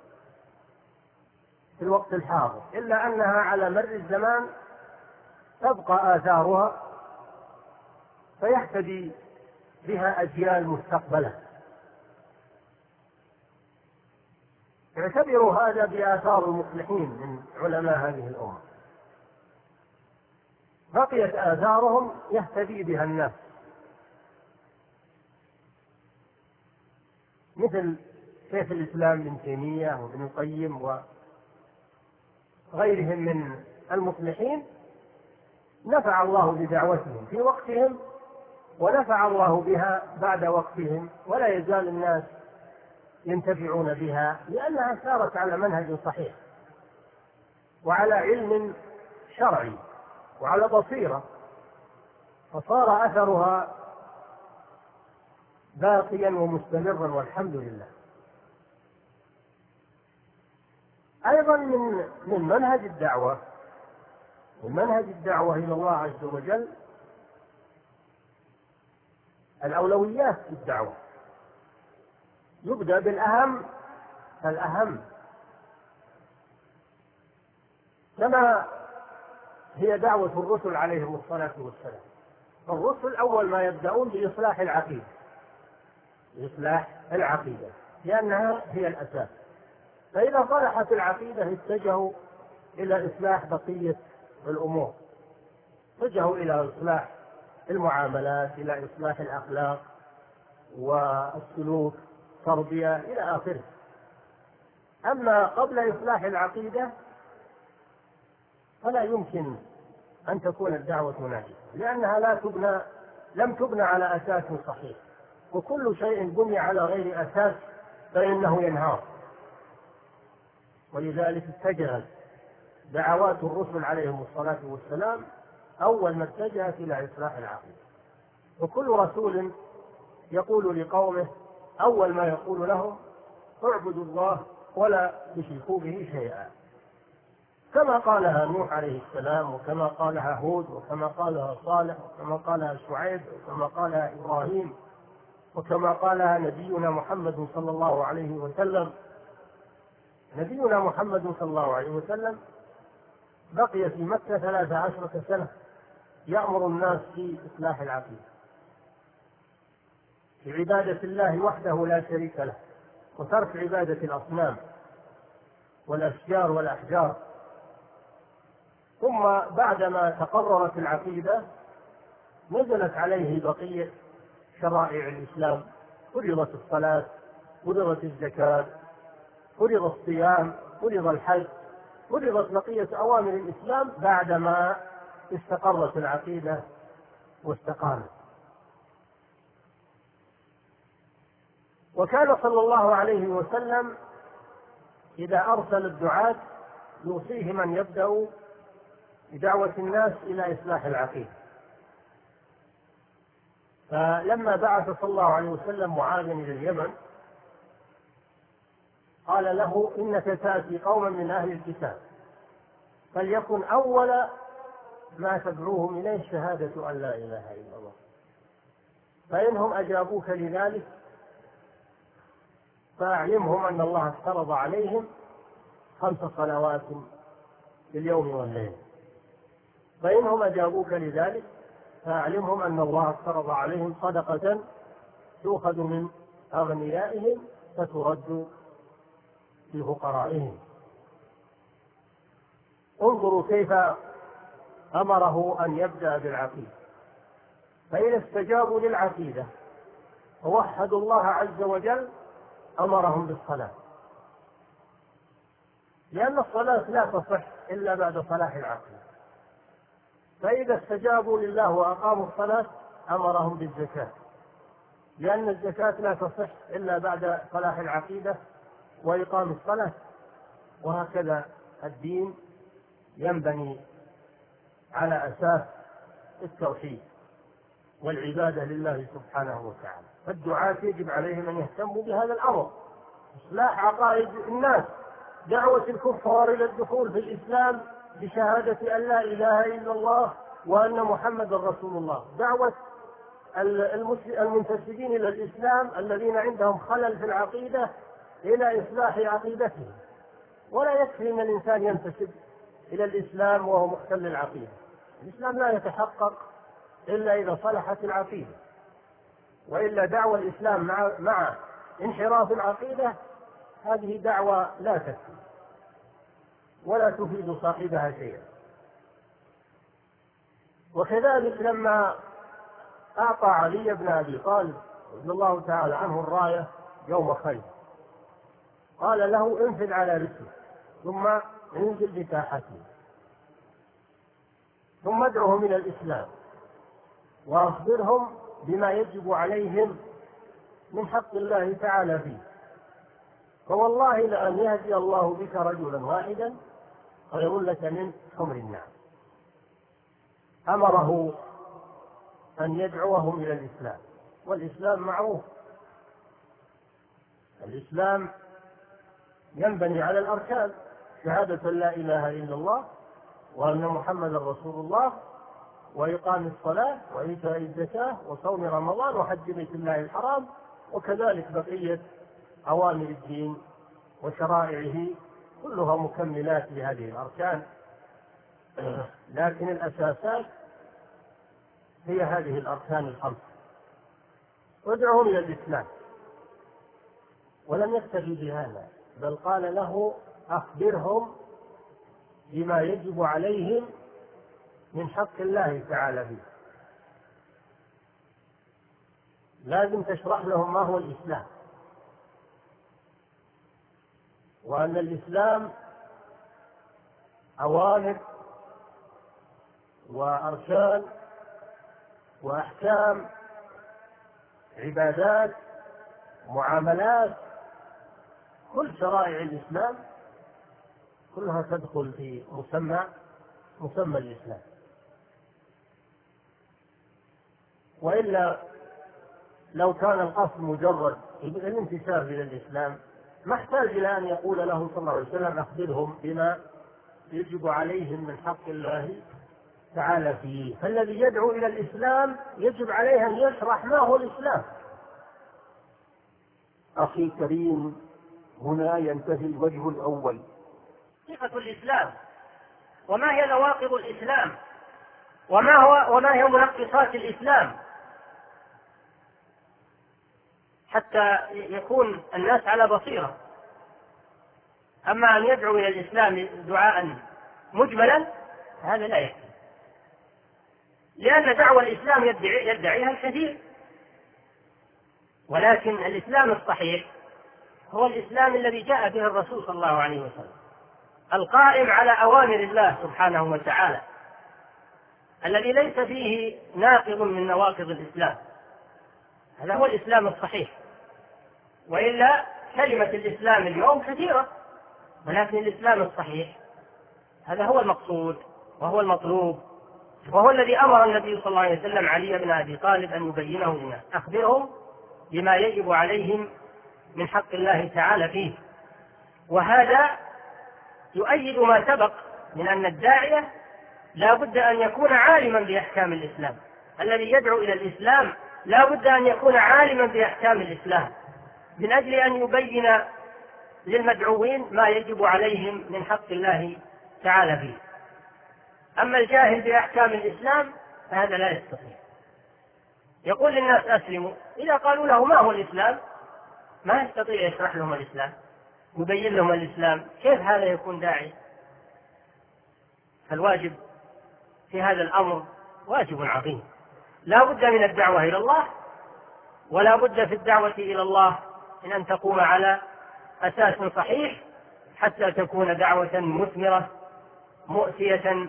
في الوقت الحاضر، إلا أنها على مر الزمان تبقى آثارها فيهتدي بها أجيال مستقبلة. اعتبروا هذا بآثار المصلحين من علماء هذه الأمة، بقيت آثارهم يهتدي بها الناس، مثل شيخ الإسلام ابن تيمية وابن القيم وغيرهم من المصلحين. نفع الله بدعوتهم في وقتهم ونفع الله بها بعد وقتهم، ولا يزال الناس ينتفعون بها لأنها سارت على منهج صحيح وعلى علم شرعي وعلى بصيرة، فصار أثرها باقيا ومستمرا والحمد لله. أيضا من من منهج الدعوة من منهج الدعوة إلى الله عز وجل الأولويات في الدعوة. يبدأ بالأهم فالأهم، كما هي دعوة الرسل عليهم الصلاة والسلام. الرسل أول ما يبدأون بإصلاح العقيدة، إصلاح العقيدة لأنها هي الأساس. فإذا صلحت العقيدة اتجهوا إلى إصلاح بقية الأمور، اتجهوا إلى إصلاح المعاملات، إلى إصلاح الأخلاق والسلوك، تربية إلى آخره. أما قبل إصلاح العقيدة فلا يمكن أن تكون الدعوة ناجحة، لأنها لا تبنى لم تبنى على أساس صحيح، وكل شيء بني على غير أساس فإنه ينهار. ولذلك اتجهت دعوات الرسل عليهم الصلاة والسلام أول ما اتجهت إلى إصلاح العقيدة. وكل رسول يقول لقومه أول ما يقول لهم اعبدوا الله ولا تشركوا به شيئا، كما قالها نوح عليه السلام، وكما قالها هود، وكما قالها صالح، وكما قالها شعيب، وكما قالها إبراهيم، وكما قالها نبينا محمد صلى الله عليه وسلم. نبينا محمد صلى الله عليه وسلم بقي في مكة ثلاث عشرة سنة يأمر الناس في إصلاح العقيدة، في عبادة الله وحده لا شريك له، وترك عبادة الأصنام والأشجار والأحجار. ثم بعدما تقررت العقيدة نزلت عليه بقية شرائع الإسلام، فرضت الصلاة، فرضت الزكاة، فرض الصيام، فرض الحج، فرضت بقية أوامر الإسلام بعدما استقرت العقيدة واستقامت. وكان صلى الله عليه وسلم إذا أرسل الدعاة يوصيهم أن يبدأوا بدعوة الناس إلى إصلاح العقيدة. فلما بعث صلى الله عليه وسلم معاذ إلى اليمن قال له إنك تأتي قوما من أهل الكتاب فليكن أول ما تدعوهم إليه شهادة أن لا إله إلا الله، فإنهم أجابوك لذلك فأعلمهم أن الله افترض عليهم خمس صلوات في اليوم والليل، فإنهم أجابوك لذلك فأعلمهم أن الله افترض عليهم صدقة تؤخذ من أغنيائهم فترد في فقرائهم. انظروا كيف أمره أن يبدأ بالعقيدة. فإن استجابوا للعقيدة ووحدوا الله عز وجل أمرهم بالصلاة، لأن الصلاة لا تصح إلا بعد صلاح العقيدة. فإذا استجابوا لله وأقاموا الصلاة أمرهم بالزكاة، لأن الزكاة لا تصح إلا بعد صلاح العقيدة وإقام الصلاة. وهكذا الدين ينبني على أساس التوحيد والعبادة لله سبحانه وتعالى. فالدعاة يجب عليهم أن يهتموا بهذا الأمر، إصلاح عقائد الناس، دعوة الكفار إلى الدخول في الإسلام بشهادة أن لا إله إلا الله وأن محمد رسول الله، دعوة المنتسبين إلى الإسلام الذين عندهم خلل في العقيدة إلى إصلاح عقيدتهم. ولا يكفي أن الإنسان ينتسب إلى الإسلام وهو مختل العقيدة، الإسلام لا يتحقق إلا إذا صلحت العقيدة، وإلا دعوة الإسلام مع, مع انحراف العقيدة هذه دعوة لا تكفي ولا تفيد صاحبها شيئا. وكذلك لما أعطى علي بن أبي طالب رضي الله تعالى عنه الراية يوم خيبر قال له انزل على رسله ثم انزل بساحته ثم ادعهم إلى الإسلام وأخبرهم بما يجب عليهم من حق الله تعالى فيه، فوالله لأن يهدي الله بك رجلا واحدا خير لك من حمر النعم. أمره أن يدعوهم إلى الإسلام، والإسلام معروف، الإسلام ينبني على الأركان، شهادة لا إله إلا الله وأن محمد رسول الله وإقام الصلاة وإيتاء الزكاة وصوم رمضان وحج بيت الله الحرام، وكذلك بقية أوامر الدين وشرائعه كلها مكملات لهذه الأركان، لكن الأساسات هي هذه الأركان الخمس. وادعهم إلى الإسلام، ولم يكتفي بهذا بل قال له أخبرهم بما يجب عليهم من حق الله تعالى فيه. لازم تشرح لهم ما هو الإسلام، وأن الإسلام أوامر وأركان وأحكام، عبادات، معاملات، كل شرائع الإسلام كلها تدخل في مسمى مسمى الإسلام. وإلا لو كان القصد مجرد الانتساب إلى الإسلام ما احتاج إلى أن يقول له صلى الله عليه وسلم أخبرهم بما يجب عليهم من حق الله تعالى فيه. فالذي يدعو إلى الإسلام يجب عليه أن يشرح ما هو الإسلام. أخي الكريم، هنا ينتهي الوجه الأول. صفة الإسلام، وما هي نواقض الإسلام، وما هو وما هي منقصات الإسلام، حتى يكون الناس على بصيرة. أما أن يدعو إلى الإسلام دعاء مجملا هذا لا يكفي، لأن دعوة الإسلام يدعي يدعيها الكثير، ولكن الإسلام الصحيح هو الإسلام الذي جاء به الرسول صلى الله عليه وسلم، القائم على أوامر الله سبحانه وتعالى، الذي ليس فيه ناقض من نواقض الإسلام. هذا هو الإسلام الصحيح. وإلا كلمة الإسلام اليوم كثيرة، ولكن الإسلام الصحيح هذا هو المقصود وهو المطلوب، وهو الذي أمر النبي صلى الله عليه وسلم علي بن أبي طالب أن يبينه للناس. أخبرهم بما يجب عليهم من حق الله تعالى فيه. وهذا يؤيد ما سبق من أن الداعية لا بد أن يكون عالما بأحكام الإسلام. الذي يدعو إلى الإسلام لا بد أن يكون عالما بأحكام الإسلام من أجل أن يبين للمدعوين ما يجب عليهم من حق الله تعالى فيه. أما الجاهل بأحكام الإسلام فهذا لا يستطيع. يقول للناس أسلموا، إذا قالوا له ما هو الإسلام ما يستطيع يشرح لهم الإسلام، يبين لهم الإسلام. كيف هذا يكون داعي؟ فالواجب في هذا الأمر واجب عظيم، لا بد من الدعوة إلى الله، ولا بد في الدعوة إلى الله من أن تقوم على أساس صحيح حتى تكون دعوة مثمرة مؤتية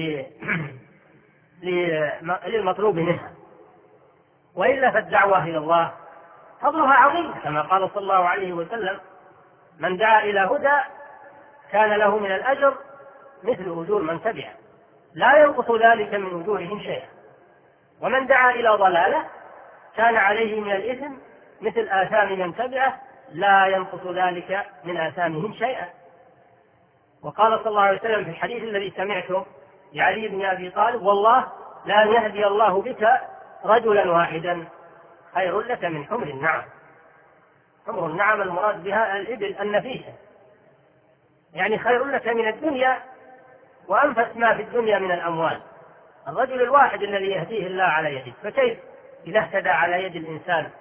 للمطلوب منها. وإلا فالدعوة إلى الله فضلها عظيم، كما قال صلى الله عليه وسلم: من دعا إلى هدى كان له من الأجر مثل أجور من تبعه لا ينقص ذلك من أجورهم شيئا، ومن دعا إلى ضلالة كان عليه من الإثم مثل آثام من تبعه لا ينقص ذلك من آثامهم شيئا. وقال صلى الله عليه وسلم في الحديث الذي سمعته لعلي بن أبي طالب: والله لأن يهدي الله بك رجلا واحدا خير لك من حمر النعم. حمر النعم المراد بها الإبل النفيسة، يعني خير لك من الدنيا وأنفس ما في الدنيا من الأموال. الرجل الواحد الذي يهديه الله على يده، فكيف إذا اهتدى على يد الإنسان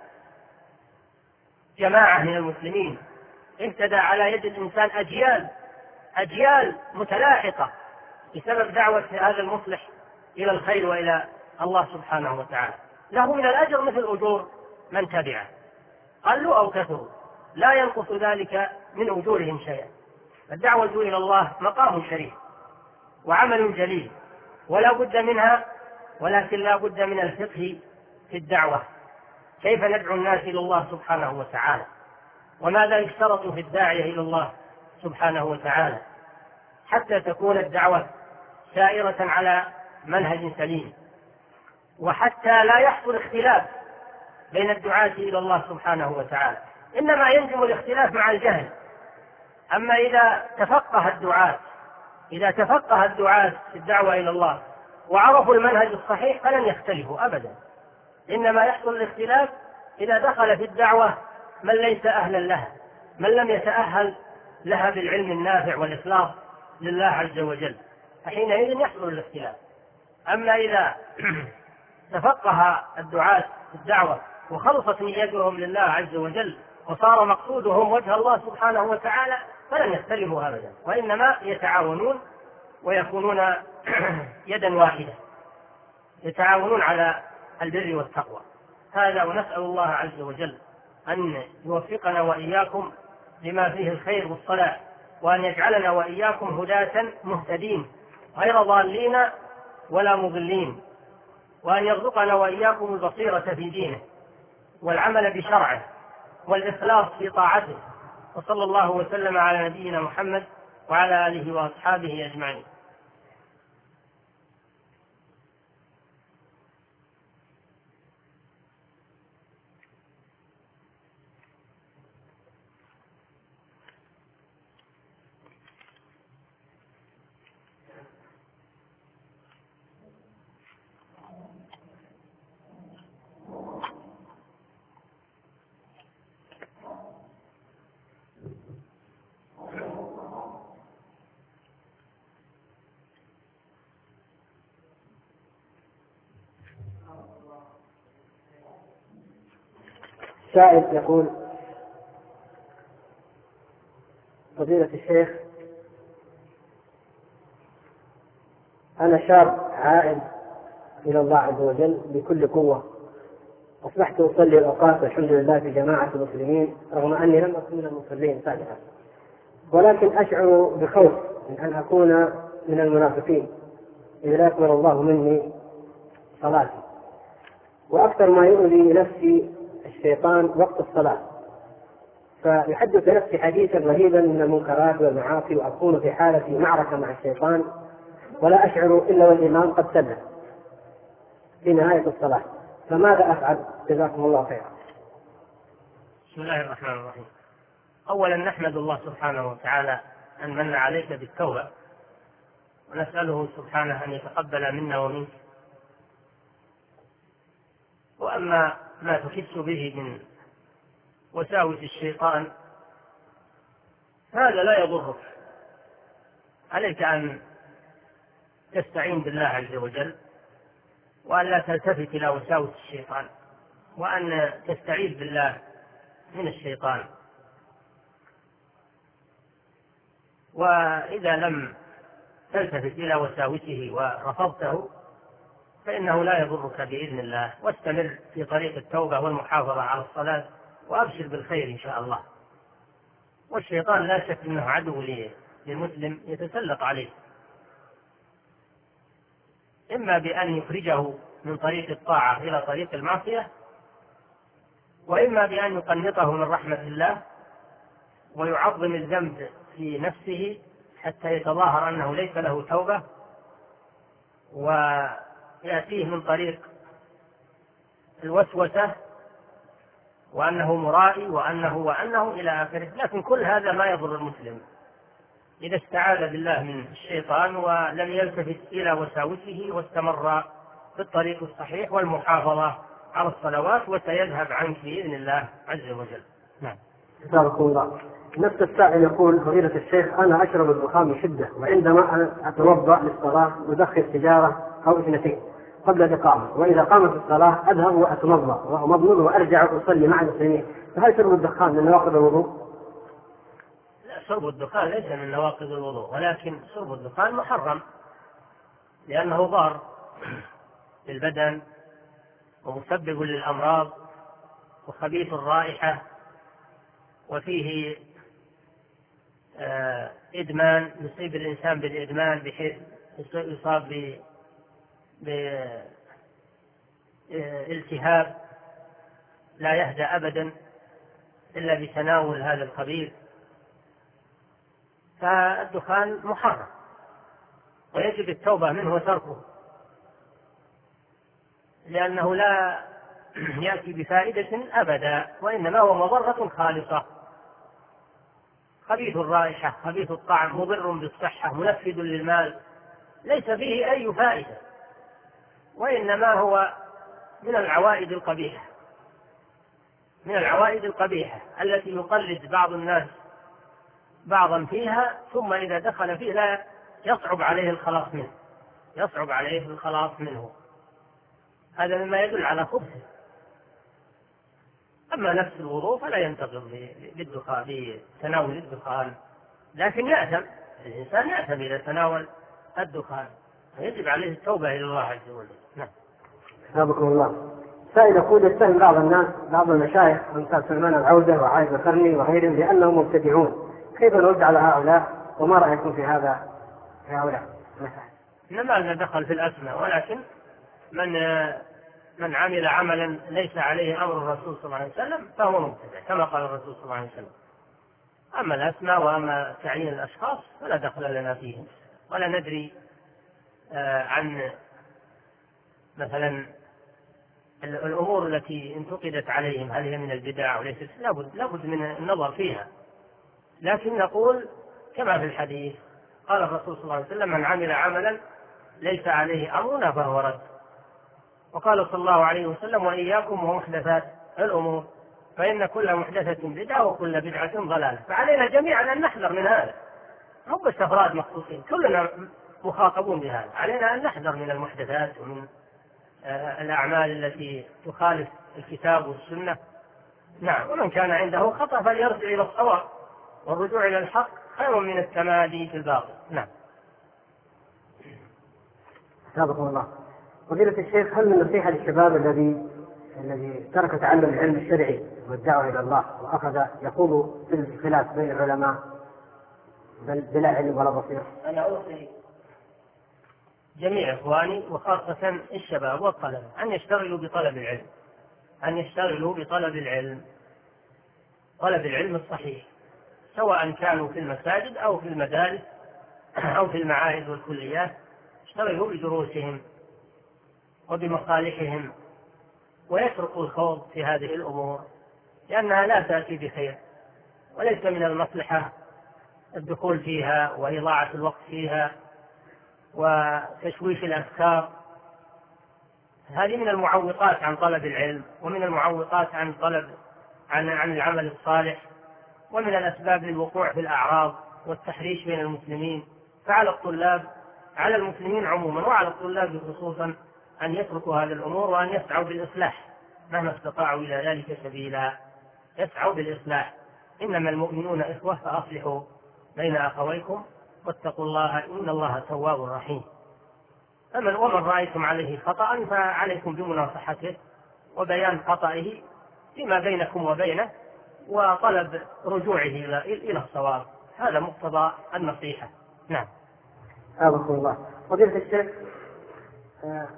جماعة من المسلمين، اهتدى على يد الإنسان أجيال أجيال متلاحقة بسبب دعوة هذا المصلح إلى الخير وإلى الله سبحانه وتعالى، له من الأجر مثل أجور من تبعه قلوا أو كثروا لا ينقص ذلك من أجورهم شيئا. الدعوة إلى الله مقام شريف وعمل جليل ولا بد منها، ولكن لا بد من الفقه في الدعوة، كيف ندعو الناس إلى الله سبحانه وتعالى، وماذا يشترط في الداعية إلى الله سبحانه وتعالى حتى تكون الدعوة سائرة على منهج سليم، وحتى لا يحصل اختلاف بين الدعاة إلى الله سبحانه وتعالى. إنما ينجم الاختلاف مع الجهل. أما إذا تفقه الدعاة إذا تفقه الدعاة في الدعوة إلى الله وعرفوا المنهج الصحيح فلن يختلفوا أبدا. إنما يحصل الاختلاف إذا دخل في الدعوة من ليس أهلا لها من لم يتأهل لها بالعلم النافع والإخلاص لله عز وجل، فحينئذ يحصل الاختلاف. أما إذا تفقه الدعاة في الدعوة وخلصت نيتهم لله عز وجل وصار مقصودهم وجه الله سبحانه وتعالى فلن يختلفوا أبدا، وإنما يتعاونون ويكونون يدا واحدة، يتعاونون على البر والتقوى. هذا، ونسأل الله عز وجل أن يوفقنا وإياكم لما فيه الخير والصلاح، وأن يجعلنا وإياكم هداة مهتدين غير ضالين ولا مضلين، وأن يرزقنا وإياكم البصيرة في دينه والعمل بشرعه والإخلاص في طاعته. وصلى الله وسلم على نبينا محمد وعلى آله وأصحابه أجمعين. سائل يقول: فضيلة الشيخ، أنا شاب عائد إلى الله عز وجل بكل قوة، أصبحت أصلي الأوقات والحمد لله في جماعة المسلمين رغم أني لم أكن من المصلين سابقا، ولكن أشعر بخوف من أن أكون من المنافقين إذا لا يقبل الله مني صلاتي، وأكثر ما يؤذي نفسي الشيطان وقت الصلاة، فيحدث نفسي حديثا رهيبا من المنكرات والمعاصي، وأكون في حالة معركة مع الشيطان ولا أشعر إلا والإمام قد سلم في نهاية الصلاة، فماذا أفعل؟ جزاكم الله خيرا. بسم الله الرحمن الرحيم. أولا نحمد الله سبحانه وتعالى أن من عليك بالتوبة، ونسأله سبحانه أن يتقبل منا ومنك. وأما ما تحس به من وساوس الشيطان هذا لا يضرك، عليك أن تستعين بالله عز وجل، وأن لا تلتفت إلى وساوس الشيطان، وأن تستعيذ بالله من الشيطان. وإذا لم تلتفت إلى وساوسه ورفضته فإنه لا يضرك بإذن الله، واستمر في طريق التوبة والمحافظة على الصلاة، وأبشر بالخير إن شاء الله. والشيطان لا شك أنه عدو للمسلم يتسلط عليه، إما بأن يخرجه من طريق الطاعة إلى طريق المعصية، وإما بأن يقنطه من رحمة الله ويعظم الذنب في نفسه حتى يتظاهر أنه ليس له توبة، ويأتيه من طريق الوسوسة وأنه مرائي وأنه وأنه إلى آخره. لكن كل هذا ما يضر المسلم إذا استعاذ بالله من الشيطان ولم يلتفت إلى وساوسه واستمر في الطريق الصحيح والمحافظة على الصلوات، وسيذهب عنك بإذن الله عز وجل. نعم. جزاكم الله. نفس السائل يقول: فضيلة الشيخ، أنا أشرب الدخان بشدة، وعندما أتوضأ للصلاة أدخن سيجارة أو اثنتين قبل الإقامة، وإذا قامت الصلاة أذهب وأتوضأ وأمضمض وأرجع أصلي مع المسلمين، فهل شرب الدخان من نواقض الوضوء؟ لا، شرب الدخان ليس من نواقض الوضوء، ولكن شرب الدخان محرم لأنه ضار للبدن ومسبب للأمراض وخبيث الرائحة، وفيه آه إدمان، يصيب الإنسان بالإدمان بحيث يصاب بالالتهاب لا يهدى أبدا إلا بتناول هذا الخبيث. فالدخان محرم ويجب التوبة منه وتركه، لأنه لا يأتي بفائدة أبدا، وإنما هو مضرة خالصة، خبيث الرائحة، خبيث الطعم، مضر بالصحة، منفذ للمال، ليس فيه أي فائدة، وإنما هو من العوائد القبيحة. من العوائد القبيحة التي يقلد بعض الناس بعضا فيها، ثم إذا دخل فيه لا يصعب عليه الخلاص منه يصعب عليه الخلاص منه هذا مما يدل على خبثه. أما نفس الوضوء فلا ينتقض للدخان بتناول الدخان، لكن يأثم الإنسان يأثم إذا تناول الدخان، يجب عليه التوبة إلى الله عز وجل. نعم. حفظكم الله. سائل يقول: يتهم بعض الناس بعض المشايخ أمثال سلمان العودة وعايز القرني وغيرهم بأنهم مبتدعون، كيف نرد على هؤلاء وما رأيكم في هذا في هؤلاء؟ إنما لنا دخل في الأسماء، ولكن من من عمل عملا ليس عليه أمر الرسول صلى الله عليه وسلم فهو مبتدع كما قال الرسول صلى الله عليه وسلم. أما الأسماء وأما تعيين الأشخاص فلا دخل لنا فيهم، ولا ندري عن مثلا الأمور التي انتقدت عليهم هل هي من البدع وليست، لابد, لابد من النظر فيها، لكن نقول كما في الحديث قال الرسول صلى الله عليه وسلم: من عمل عملا ليس عليه أمرنا فهو رد. وقال صلى الله عليه وسلم: وإياكم ومحدثات الأمور فإن كل محدثة بدعة وكل بدعة ضلالة. فعلينا جميعا أن نحذر من هذا، مو بس أفراد مخصوصين، كلنا مخاطبون بهذا. علينا أن نحذر من المحدثات ومن الأعمال التي تخالف الكتاب والسنة. نعم. ومن كان عنده خطأ فليرجع إلى الصواب، والرجوع إلى الحق خير من التمادي في الباطل. نعم. حفظكم الله. فضيلة الشيخ، هل من نصيحة للشباب الذي الذي ترك تعلم العلم الشرعي والدعوة إلى الله وأخذ يخوض في الخلاف بين العلماء بل بلا علم ولا بصيرة؟ أنا أوصي جميع إخواني وخاصة الشباب والطلبة أن يشتغلوا بطلب العلم أن يشتغلوا بطلب العلم طلب العلم الصحيح، سواء كانوا في المساجد أو في المدارس أو في المعاهد والكليات. اشتغلوا بدروسهم وبمصالحهم، ويتركوا الخوض في هذه الأمور لأنها لا تأتي بخير، وليس من المصلحة الدخول فيها وإضاعة الوقت فيها وتشويش الأفكار. هذه من المعوقات عن طلب العلم، ومن المعوقات عن طلب عن عن العمل الصالح، ومن الأسباب للوقوع في الأعراض والتحريش بين المسلمين. فعلى الطلاب على المسلمين عموما وعلى الطلاب خصوصا أن يتركوا هذه الأمور وأن يسعوا بالإصلاح مهما استطاعوا إلى ذلك سبيلا، يسعوا بالإصلاح. إنما المؤمنون إخوة فأصلحوا بين أخويكم واتقوا الله إن الله تواب رحيم. فمن ومن رأيتم عليه خطأ فعليكم بمناصحته وبيان خطئه فيما بينكم وبينه وطلب رجوعه إلى الصواب. هذا مقتضى النصيحة. نعم. حفظكم الله. فضيلة الشيخ، آه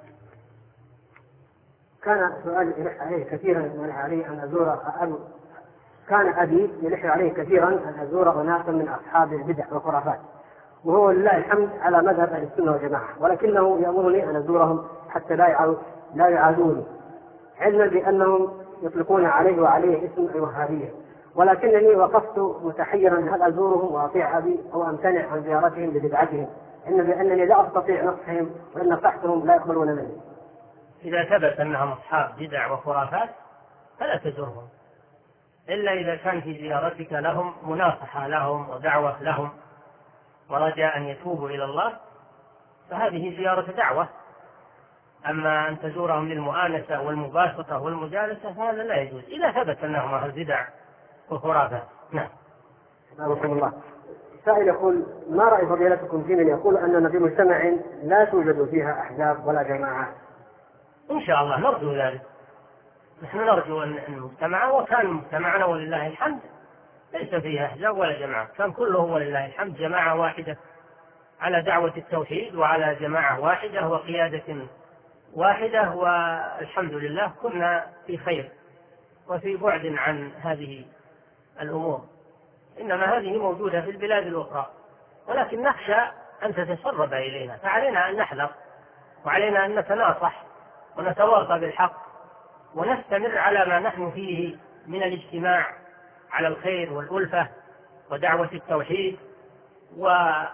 كان سؤال يلح عليه كثيرا يلح عليه أن أزور أبو كان أبي يلح عليه كثيرا أن أزور أناسا من أصحاب البدع والخرافات، وهو لله الحمد على مذهب أهل السنة والجماعة، ولكنه يأمرني أن أزورهم حتى لا يعادوا لا يعادوني، علما بأنهم يطلقون عليه وعليه اسم الوهابية، ولكنني وقفت متحيرا هل أزورهم وأطيع أبي أو أمتنع عن زيارتهم لبدعتهم، إن بأنني لا أستطيع نصحهم وإن نصحتهم لا يقبلون مني. إذا ثبت أنهم أصحاب بدع وخرافات فلا تزورهم، إلا إذا كان في زيارتك لهم مناصحة لهم ودعوة لهم ورجاء أن يتوبوا إلى الله، فهذه زيارة دعوة. أما أن تزورهم للمؤانسة والمباسطة والمجالسة فهذا لا يجوز إذا ثبت أنهم أهل بدع وخرافات. نعم. رحمه الله. سائل يقول: ما رأي فضيلتكم في من يقول أننا في مجتمع لا توجد فيها أحزاب ولا جماعات؟ إن شاء الله نرجو ذلك، نحن نرجو أن المجتمع، وكان مجتمعنا ولله الحمد ليس فيه أحزاب ولا جماعة، كان كله ولله الحمد جماعة واحدة على دعوة التوحيد وعلى جماعة واحدة وقيادة واحدة، والحمد لله كنا في خير وفي بعد عن هذه الأمور. إنما هذه موجودة في البلاد الأخرى، ولكن نخشى أن تتسرب إلينا، فعلينا أن نحذر وعلينا أن نتناصح ونتواصى بالحق ونستمر على ما نحن فيه من الاجتماع على الخير والألفة ودعوة التوحيد وما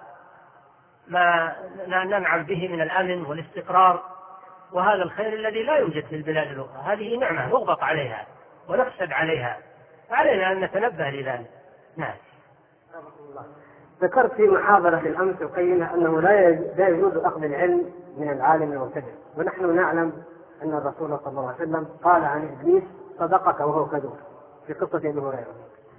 ننعم به من الأمن والاستقرار، وهذا الخير الذي لا يوجد في البلاد الأخرى. هذه نعمة نغبط عليها ونحسد عليها، فعلينا أن نتنبه لذلك. نعم. ذكرت في محاضرة الأمس القيمة أنه لا يجوز أخذ العلم من العالم المبتدع، ونحن نعلم أن الرسول صلى الله عليه وسلم قال عن إبليس صدقك وهو كذوب في قصة ابي هريرة.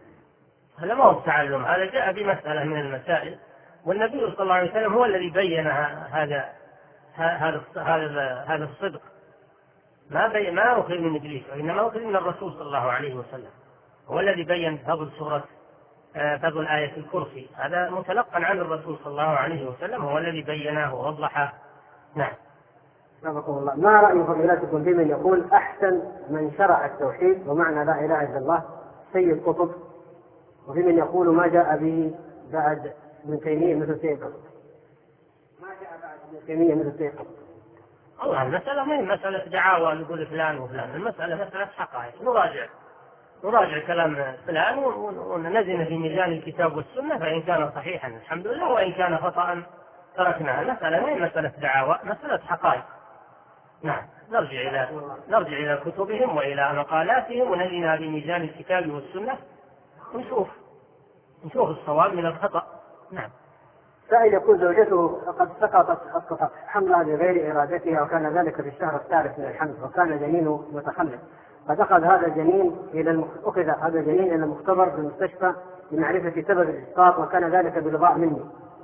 هذا ما هو التعلم، هذا جاء بمسألة من المسائل، والنبي صلى الله عليه وسلم هو الذي بين هذا هذا هذا هذا الصدق، ما بي ما أخذ من إبليس، وإنما أخذ من الرسول صلى الله عليه وسلم، هو الذي بين فضل سورة فضل آية الكرسي، هذا متلقا عن الرسول صلى الله عليه وسلم، هو الذي بيناه ووضحه. نعم. رحمكم الله. ما رأي فضيلتكم بمن يقول أحسن من شرع التوحيد ومعنى لا إله إلا الله سيد قطب، وبمن يقول ما جاء به بعد ابن تيمية مثل سيد قطب؟ ما جاء بعد ابن تيمية مثل سيد قطب. الله المسألة ما هي مسألة دعاوى نقول فلان وفلان، المسألة مسألة حقائق، نراجع نراجع كلام فلان ونزن في ميزان الكتاب والسنة، فإن كان صحيحا الحمد لله، وإن كان خطأ تركناه. المسألة ما هي مسألة دعاوى، مسألة حقائق. نعم. نرجع إلى نرجع إلى كتبهم وإلى مقالاتهم ونزنها بميزان الكتاب والسنة ونشوف نشوف الصواب من الخطأ. نعم. سائل يقول زوجته قد سقطت اسقطت حملها بغير ارادتها، وكان ذلك في الشهر الثالث من الحمل، وكان جنينه متخلف، قد اخذ هذا الجنين الى المخ... اخذ هذا الجنين الى المختبر في المستشفى لمعرفه سبب الاسقاط، وكان ذلك برضاع مني،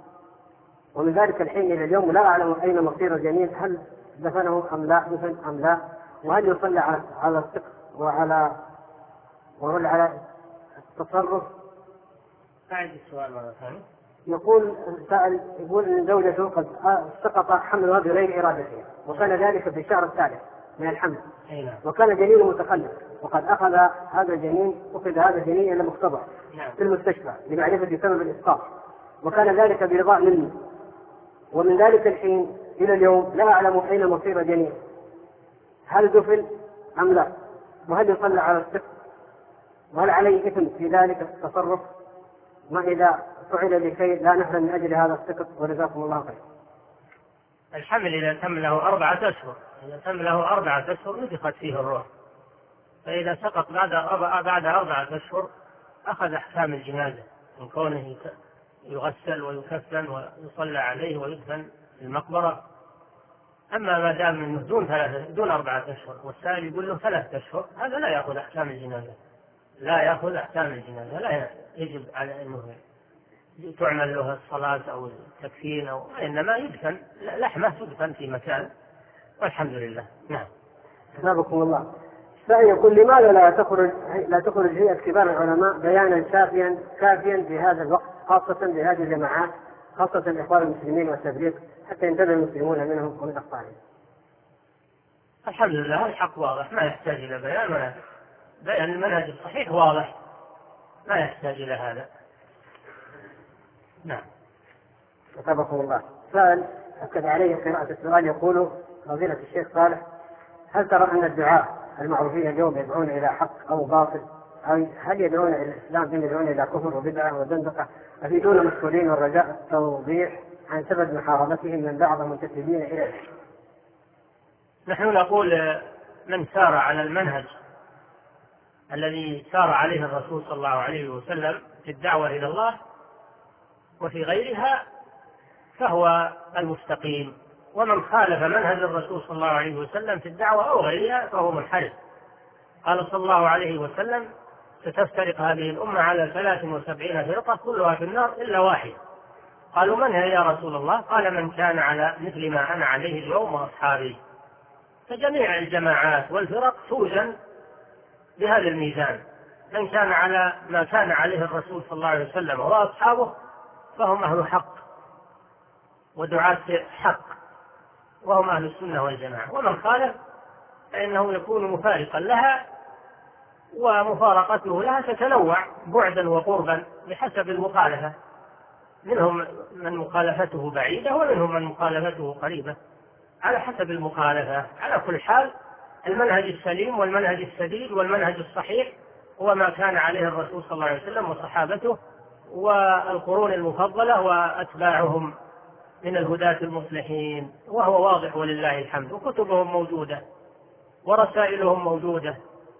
ومن ذلك الحين الى اليوم لا اعلم اين مصير الجنين، هل دفنه ام لا دفن ام لا، وهل يصلى على على السقف وعلى وهل على التصرف. أعد السؤال مرة ثانية. يقول سائل يقول ان زوجته قد سقط حملها بغير ارادتها، وكان ذلك في الشهر الثالث من الحمل، وكان جنينه متخلف، وقد اخذ هذا الجنين اخذ هذا الجنين الى مختبر في المستشفى لمعرفه سبب الاسقاط، وكان ذلك برضاع مني، ومن ذلك الحين الى اليوم لا اعلم اين مصير جنين، هل دفن ام لا، وهل يصلى على السقف، وهل عليه اثم في ذلك التصرف، ما اذا فعل لكي لا نحرم من أجل هذا السقط، وجزاكم الله خير. الحمل إذا تم له أربعة أشهر إذا تم له أربعة أشهر نفخت فيه الروح، فإذا سقط بعد بعد أربعة أشهر أخذ أحكام الجنازة من كونه يغسل ويكفن ويصلى عليه ويدفن في المقبرة. أما ما دام منه دون ثلاثة دون أربعة أشهر والسائل يقول له ثلاثة أشهر، هذا لا يأخذ أحكام الجنازة لا يأخذ أحكام الجنازة لا يجب على أنه تعمل له الصلاة أو التكفين، أو إنما يدفن لحمه تدفن في مكان، والحمد لله. نعم. أحبكم الله. السائل يقول لماذا لا تخرج لا تخرج هيئة كبار العلماء بيانا كافيا كافيا في هذا الوقت، خاصة بهذه الجماعات، خاصة الإخوان المسلمين والتبليغ، حتى ينتبه المسلمون منهم ومن أخطائهم؟ الحمد لله الحق واضح، ما يحتاج إلى بيان ولا بيان، المنهج الصحيح واضح ما يحتاج إلى هذا. نعم. أثابكم الله. سائل أكد عليه قراءة السؤال يقول فضيلة الشيخ صالح، هل ترى أن الدعاء المعروفين اليوم يدعون إلى حق أو باطل، أو هل يدعون إلى الإسلام أم يدعون إلى كفر وبدعة وزندقة؟ أفيدون المسؤولين والرجاء التوضيح عن سبب محاربتهم من بعض المنتسبين إليه. نحن نقول من سار على المنهج الذي سار عليه الرسول صلى الله عليه وسلم في الدعوة إلى الله وفي غيرها فهو المستقيم، ومن خالف منهج الرسول صلى الله عليه وسلم في الدعوة أو غيرها فهو منحرف. قال صلى الله عليه وسلم: ستفترق هذه الأمة على ثلاث وسبعين فرقة كلها في النار إلا واحد. قالوا: من هي يا رسول الله؟ قال: من كان على مثل ما أنا عليه اليوم وأصحابي. فجميع الجماعات والفرق توزن بهذا الميزان، من كان على ما كان عليه الرسول صلى الله عليه وسلم وأصحابه فهم أهل حق ودعاة حق، وهم أهل السنة والجماعة، ومن خالف فإنه يكون مفارقا لها، ومفارقته لها تتنوع بعدا وقربا بحسب المخالفة، منهم من مخالفته بعيدة ومنهم من مخالفته قريبة على حسب المخالفة. على كل حال المنهج السليم والمنهج السديد والمنهج الصحيح هو ما كان عليه الرسول صلى الله عليه وسلم وصحابته والقرون المفضلة وأتباعهم من الهداة المصلحين، وهو واضح ولله الحمد، وكتبهم موجودة ورسائلهم موجودة،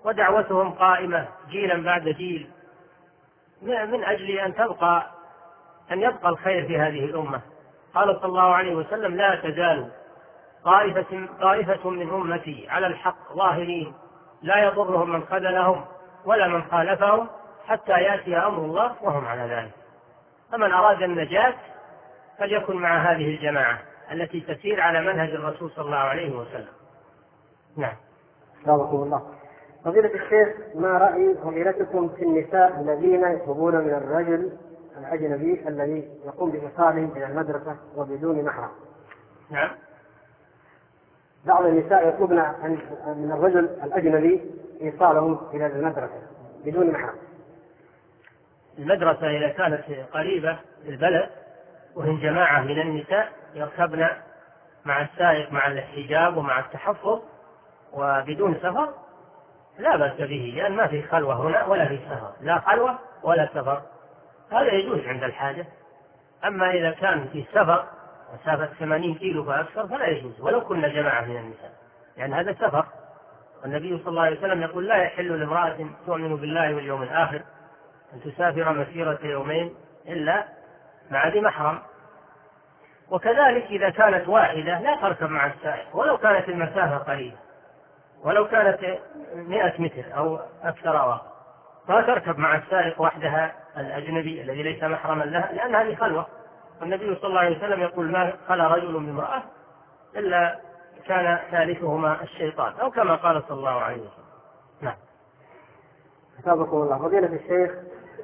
ودعوتهم قائمة جيلا بعد جيل من أجل أن تبقى أن يبقى الخير في هذه الأمة. قال صلى الله عليه وسلم: لا تزال طائفة, طائفة من أمتي على الحق ظاهرين لا يضرهم من خذلهم ولا من خالفهم حتى يأتي أمر الله وهم على ذلك. فمن أراد النجاة فليكن مع هذه الجماعة التي تسير على منهج الرسول صلى الله عليه وسلم. نعم. رحمه الله. فضيلة الشيخ، ما رأي فضيلتكم في النساء الذين يطلبون من الرجل الأجنبي الذي يقوم بإيصالهم إلى المدرسة وبدون محرم؟ نعم. بعض النساء يطلبن من الرجل الأجنبي إيصالهم إلى المدرسة بدون محرم. المدرسة إذا كانت قريبة للبلد وهن جماعة من النساء يركبن مع السائق مع الحجاب ومع التحفظ وبدون سفر لا بأس به، لأن ما في خلوة هنا ولا في سفر، لا خلوة ولا سفر، هذا يجوز عند الحاجة. أما إذا كان في سفر مسافة ثمانين كيلو فأكثر فلا يجوز ولو كنا جماعة من النساء، لأن هذا سفر. والنبي صلى الله عليه وسلم يقول: لا يحل لامرأة تؤمن بالله واليوم الآخر أن تسافر مسيرة يومين إلا مع ذي محرم. وكذلك إذا كانت واحدة لا تركب مع السائق ولو كانت المسافة قريبة، ولو كانت مئة متر أو أكثر أو أقل، لا تركب مع السائق وحدها الأجنبي الذي ليس محرما لها، لأن هذه خلوة. والنبي صلى الله عليه وسلم يقول: ما خلا رجل بامرأة إلا كان ثالثهما الشيطان، أو كما قال صلى الله عليه وسلم. نعم. أثابكم الله. فضيلة الشيخ،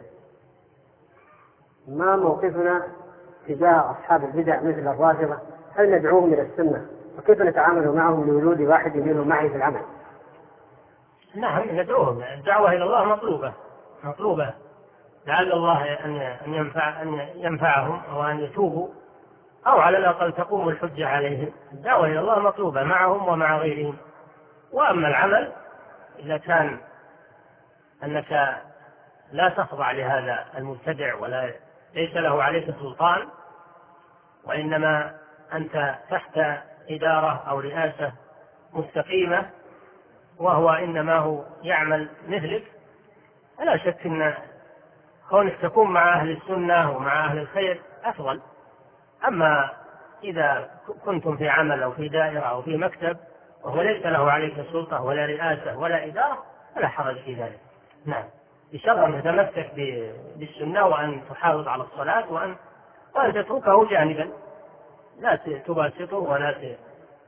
ما موقفنا تجاه أصحاب البدع مثل الرافضة؟ هل ندعوهم إلى السنة؟ وكيف نتعامل معهم لوجود واحد منهم معي في العمل؟ نعم ندعوهم. الدعوة إلى الله مطلوبة مطلوبة لعل الله أن ينفع أن ينفعهم أو أن يتوبوا، أو على الأقل تقوم الحجة عليهم. الدعوة إلى الله مطلوبة معهم ومع غيرهم. وأما العمل إذا كان أنك لا تخضع لهذا المبتدع ولا ليس له عليك سلطان، وإنما أنت تحت إدارة أو رئاسة مستقيمة وهو إنما هو يعمل مثلك، فلا شك أن كونك تكون مع أهل السنة ومع أهل الخير أفضل. أما إذا كنتم في عمل أو في دائرة أو في مكتب وهو ليس له عليك سلطة ولا رئاسة ولا إدارة فلا حرج في ذلك. نعم، بشرط أن تتمسك بالسنة وأن تحافظ على الصلاة وأن وأن تتركه جانبا، لا تباسطه ولا ت...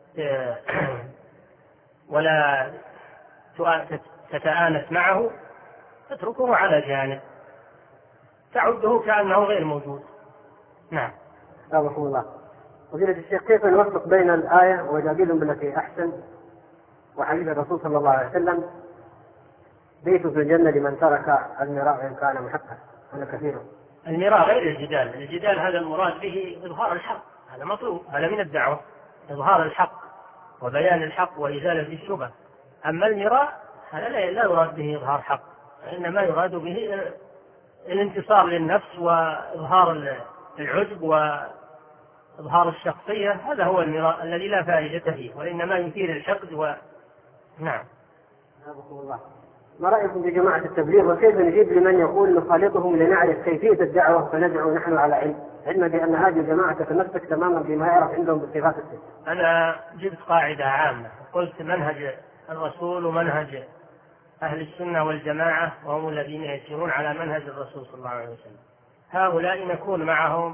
ولا تتآنس معه، تتركه على جانب تعده كأنه غير موجود. نعم. رحمه الله. فضيلة الشيخ، كيف نوفق بين الآية وجادلهم بالتي أحسن وحديث الرسول صلى الله عليه وسلم: بيت في الجنة لمن ترك المراء إن كان محقا؟ هذا كثير. المراء غير الجدال. الجدال هذا المراد به إظهار الحق، هذا مطلوب، هذا من الدعوة، إظهار الحق وبيان الحق وإزالة الشبه. أما المراء هذا لا يراد به إظهار حق، إنما يراد به الانتصار للنفس وإظهار العجب وإظهار الشخصية. هذا هو المراء الذي لا فائدة فيه وإنما يثير الحقد و... نعم. الله. ما رأيكم في جماعة التبليغ، وكيف نجيب لمن يقول نخالطهم لنعرف كيفية الدعوة فندعو نحن على علم، علما بأن هذه الجماعة تتمسك تماما بما يعرف عندهم بالصفات الست؟ أنا جبت قاعدة عامة، قلت منهج الرسول ومنهج أهل السنة والجماعة وهم الذين يسيرون على منهج الرسول صلى الله عليه وسلم، هؤلاء نكون معهم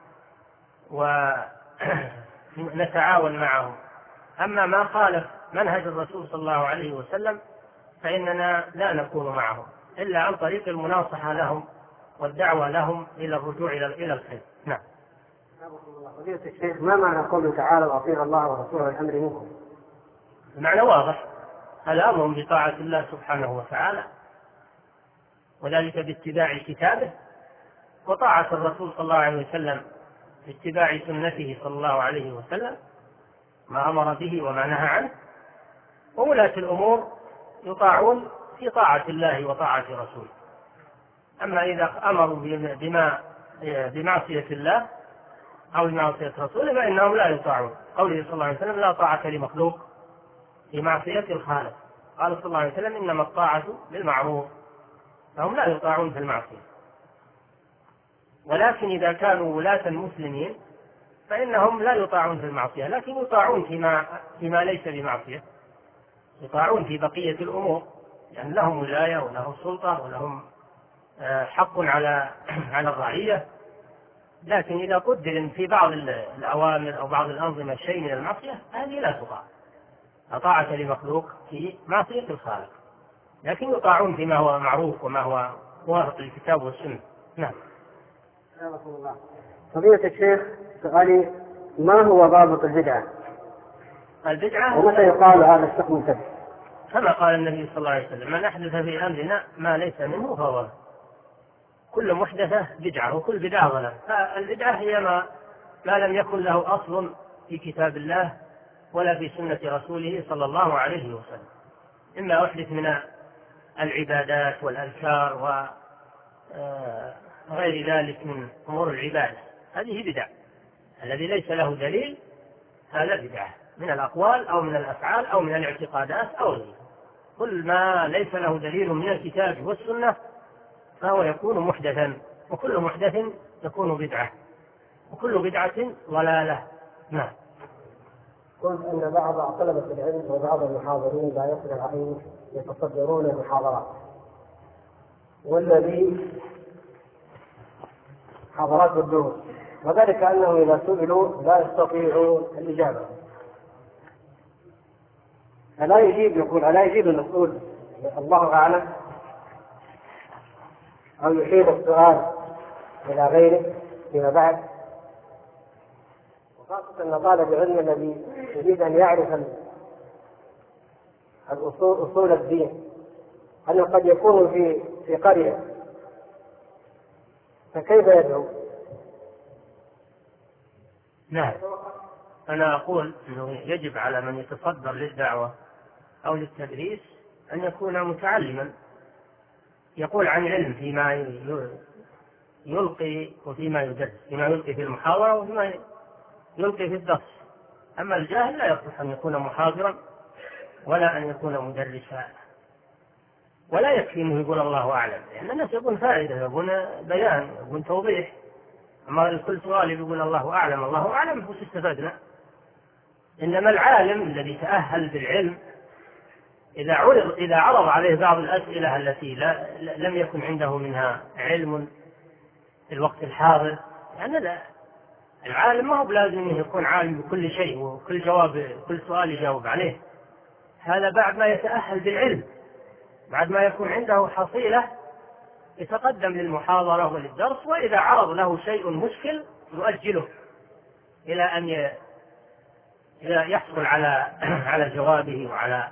ونتعاون معهم. أما ما خالف منهج الرسول صلى الله عليه وسلم فإننا لا نكون معهم إلا عن طريق المناصحة لهم والدعوة لهم إلى الرجوع إلى الخير. نعم. فضيلة الشيخ، ما معنى قوله تعالى: وأطيعوا الله ورسوله الأمر منكم؟ المعنى واضح، هذا أمر بطاعة الله سبحانه وتعالى، وذلك باتباع كتابه، وطاعة الرسول صلى الله عليه وسلم باتباع سنته صلى الله عليه وسلم ما أمر به وما نهى عنه. وولاة الأمور يطاعون في طاعة الله وطاعة رسوله. أما إذا أمروا بما بمعصية الله أو بمعصية رسوله فإنهم لا يطاعون. قوله صلى الله عليه وسلم: لا طاعة لمخلوق في معصية الخالق. قال صلى الله عليه وسلم إنما الطاعة بالمعروف، فهم لا يطاعون في المعصية. ولكن إذا كانوا ولاة مسلمين فإنهم لا يطاعون في المعصية، لكن يطاعون فيما, فيما ليس بمعصية، يطاعون في بقية الأمور، لأن يعني لهم ولاية ولهم سلطة ولهم حق على على الرعية. لكن إذا قدر في بعض الأوامر أو بعض الأنظمة شيء من المعصية هذه لا تطاع، طاعة لمخلوق في معصية الخالق، لكن يطاعون فيما هو معروف وما هو موافق للكتاب والسنة. نعم. فضيلة الشيخ، سؤالي ما هو ضابط البدعة؟ البدعة ومتى يقال هذا الشيخ مبتدع؟ كما قال النبي صلى الله عليه وسلم: من أحدث في أمرنا ما ليس منه فهو. كل محدثة بدعة وكل بدعة ضلال. فالبدعة هي ما, ما لم يكن له أصل في كتاب الله ولا في سنة رسوله صلى الله عليه وسلم، إما أحدث من العبادات والأذكار وغير ذلك من أمور العبادة، هذه بدعة. الذي ليس له دليل هذا بدعة من الأقوال أو من الأفعال أو من الاعتقادات أو غيره. كل ما ليس له دليل من الكتاب والسنة فهو يكون محدثا، وكل محدث يكون بدعة، وكل بدعة ضلالة. نعم. قلت أن بعض طلبة العلم وبعض المحاضرين لا يقدر عليه يتصدرون المحاضرات، والذي محاضرات الدروس، وذلك أنه إذا سئلوا لا يستطيعون الإجابة. ألا يجيب يقول ألا يجيب المسؤول الله أعلم، أو يحيل السؤال إلى غيره فيما بعد، وخاصة أن طالب العلم الذي يريد أن يعرف الأصول أصول الدين أنه قد يكون في في قرية، فكيف يدعو؟ نعم. أنا أقول أنه يجب على من يتصدر للدعوة أو للتدريس أن يكون متعلما، يقول عن علم فيما يلقي وفيما يدرس، فيما يلقي في المحاضرة وفيما يلقي في الدرس. أما الجاهل لا يصلح أن يكون محاضرا ولا أن يكون مدرسا، ولا يكفي أنه يقول الله أعلم، لأن الناس يقول فائدة، يقول بيان، يقول توضيح. أما الكل سؤال يقول الله أعلم الله أعلم فوش استفدنا؟ إنما العالم الذي تأهل بالعلم إذا عرض إذا عرض عليه بعض الأسئلة التي لا لم يكن عنده منها علم في الوقت الحاضر، يعني لا، العالم ما هو بلازم أنه يكون عالم بكل شيء وكل جواب كل سؤال يجاوب عليه. هذا بعد ما يتأهل بالعلم، بعد ما يكون عنده حصيلة يتقدم للمحاضرة وللدرس، وإذا عرض له شيء مشكل يؤجله إلى أن يحصل على على جوابه وعلى.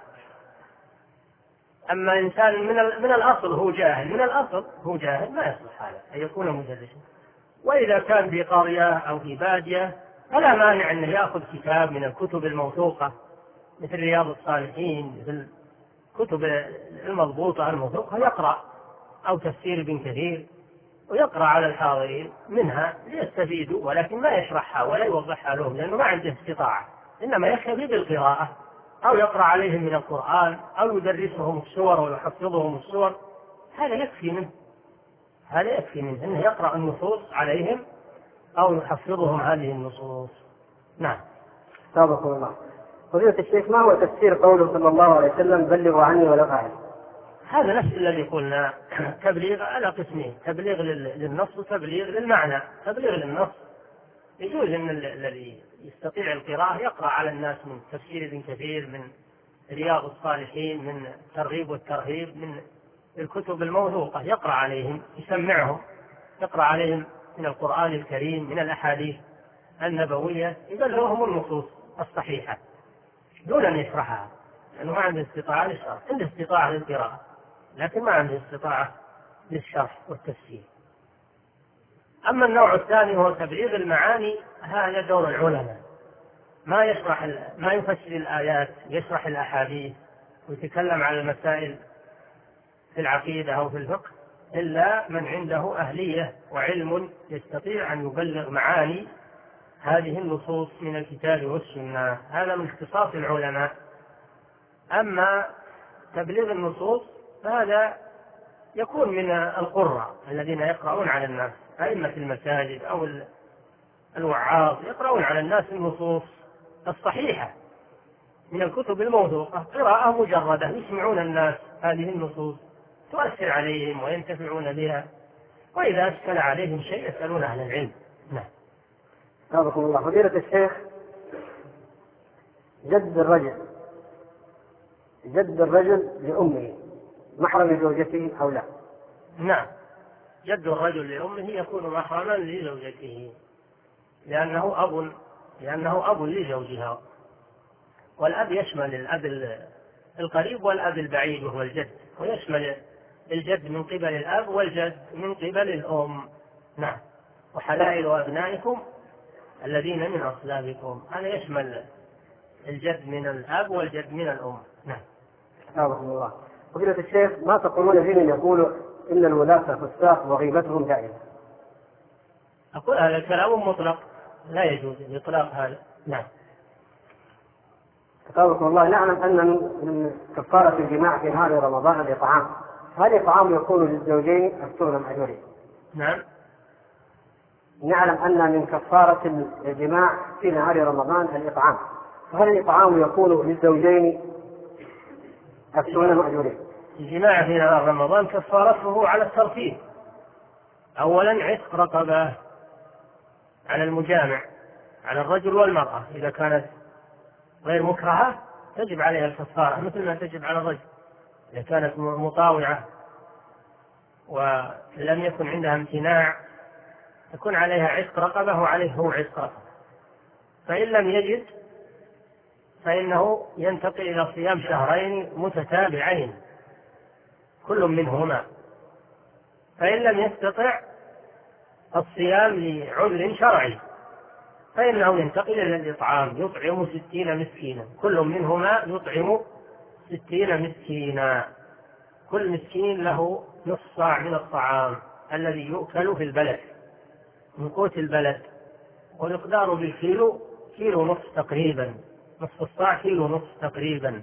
أما إنسان من من الأصل هو جاهل، من الأصل هو جاهل ما يصلح هذا أن يكون مدرسا. وإذا كان في قرية أو في بادية فلا مانع أنه يأخذ كتاب من الكتب الموثوقة مثل رياض الصالحين، مثل كتب المضبوطة الموثوقة، يقرأ، أو تفسير ابن كثير، ويقرأ على الحاضرين منها ليستفيدوا، ولكن ما يشرحها ولا يوضحها لهم لأنه ما عنده استطاعة، إنما يكتفي بالقراءة، أو يقرأ عليهم من القرآن، أو يدرسهم السور ويحفظهم السور. هذا يكفي منه، هذا يكفي منه أنه يقرأ النصوص عليهم أو يحفظهم هذه النصوص. نعم. سابق الله. فضيلة الشيخ، ما هو تفسير قوله صلى الله عليه وسلم بلغوا عني ولو آية؟ هذا نفس الذي قلنا، تبليغ على قسمين: تبليغ للنص وتبليغ للمعنى. تبليغ للنص يجوز أن الذي يستطيع القراءة يقرأ على الناس من تفسير ابن كثير، من رياض الصالحين، من الترغيب والترهيب، من الكتب الموثوقة، يقرأ عليهم، يسمعهم، يقرأ عليهم من القرآن الكريم، من الأحاديث النبوية، يبلغهم النصوص الصحيحة دون أن يشرحها، لأنه ما عنده استطاعة للشرح، عنده استطاعة للقراءة لكن ما عنده استطاعة للشرح والتفسير. أما النوع الثاني هو تبليغ المعاني، هذا دور العلماء، ما يشرح ما يفسر الآيات، يشرح الأحاديث ويتكلم على المسائل في العقيدة أو في الفقه، إلا من عنده أهلية وعلم يستطيع أن يبلغ معاني هذه النصوص من الكتاب والسنة، هذا من اختصاص العلماء. أما تبليغ النصوص فهذا يكون من القراء الذين يقرؤون على الناس، أئمة المساجد أو الوعاظ يقرؤون على الناس النصوص الصحيحة من الكتب الموثوقة قراءة مجردة، يسمعون الناس هذه النصوص تؤثر عليهم وينتفعون بها، وإذا أشكل عليهم شيء يسألون أهل العلم. نعم. حفظكم الله. فضيلة الشيخ، جد الرجل جد الرجل لأمه محرم زوجته أو لا؟ نعم، جد الرجل لأمه يكون محرما لزوجته لأنه أب لأنه أب لزوجها، والأب يشمل الأب القريب والأب البعيد وهو الجد، ويشمل الجد من قبل الأب والجد من قبل الأم. نعم. وحلائل أبنائكم الذين من أصلابكم، هذا يشمل الجد من الأب والجد من الأم. نعم. حفظكم الله. فضيلة الشيخ، ما تقولون في من يقولوا إن الولاة فساق وغيبتهم دائمة؟ أقول هذا الكلام مطلق، لا يجوز الإطلاق هذا. نعم. حفظكم الله. نعلم أن من كفارة الجماع في نهار رمضان الإطعام، هل الإطعام يكون للزوجين أفتونا مأجورين؟ نعم. نعلم أن من كفارة الجماع في نهار رمضان الإطعام، فهل الإطعام يكون للزوجين أفتونا مأجورين؟ الجماع في نهار رمضان كفارته على الترتيب، أولا عتق رقبة على المجامع، على الرجل والمرأة، إذا كانت غير مكرهة تجب عليها الكفارة مثل ما تجب على الرجل، إذا كانت مطاوعة ولم يكن عندها امتناع يكون عليها عتق رقبة وعليه هو عتق رقبة. فإن لم يجد فإنه ينتقل إلى صيام شهرين متتابعين كل منهما، فإن لم يستطع الصيام لعذر شرعي فإنه ينتقل إلى الإطعام، يطعم ستين مسكينا، كل منهما يطعم ستين مسكينا، كل مسكين له نصف صاع من الطعام الذي يؤكل في البلد من قوت البلد، ومقداره بالكيلو كيلو نصف تقريبا، نصف الصاع كيلو نصف تقريبا،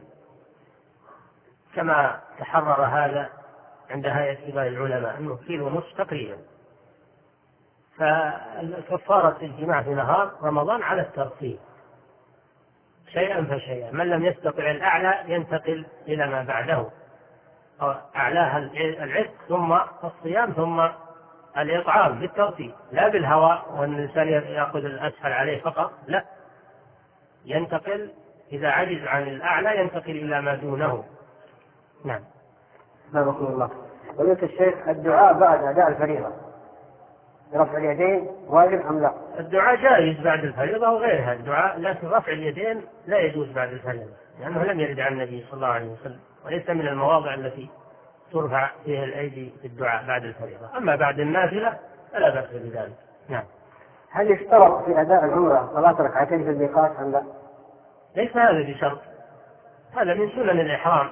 كما تحرر هذا عند هيئة كبار العلماء أنه كيلو نصف تقريبا. فكفارة الجماع في نهار رمضان على الترتيب شيئا فشيئا، من لم يستطع الأعلى ينتقل إلى ما بعده، أعلاها العتق ثم الصيام ثم الإطعام بالترتيب، لا بالهواء وأن الإنسان يأخذ الأسهل عليه فقط، لا، ينتقل إذا عجز عن الأعلى ينتقل إلى ما دونه. نعم. بارك الله. قلت الشيخ، الدعاء بعد أداء الفريضة رفع اليدين واجب أم لا؟ الدعاء جائز بعد الفريضة وغيرها الدعاء، لكن رفع اليدين لا يجوز بعد الفريضة لأنه لم يرد عن النبي صلى الله عليه وسلم، وليس من المواضع التي ترفع فيها الأيدي في الدعاء بعد الفريضة. أما بعد النافلة فلا بأس بذلك. نعم. هل يشترط في أداء العمرة صلاة ركعتين في الميقات أم لا؟ ليس هذا بشرط، هذا من سنن الإحرام،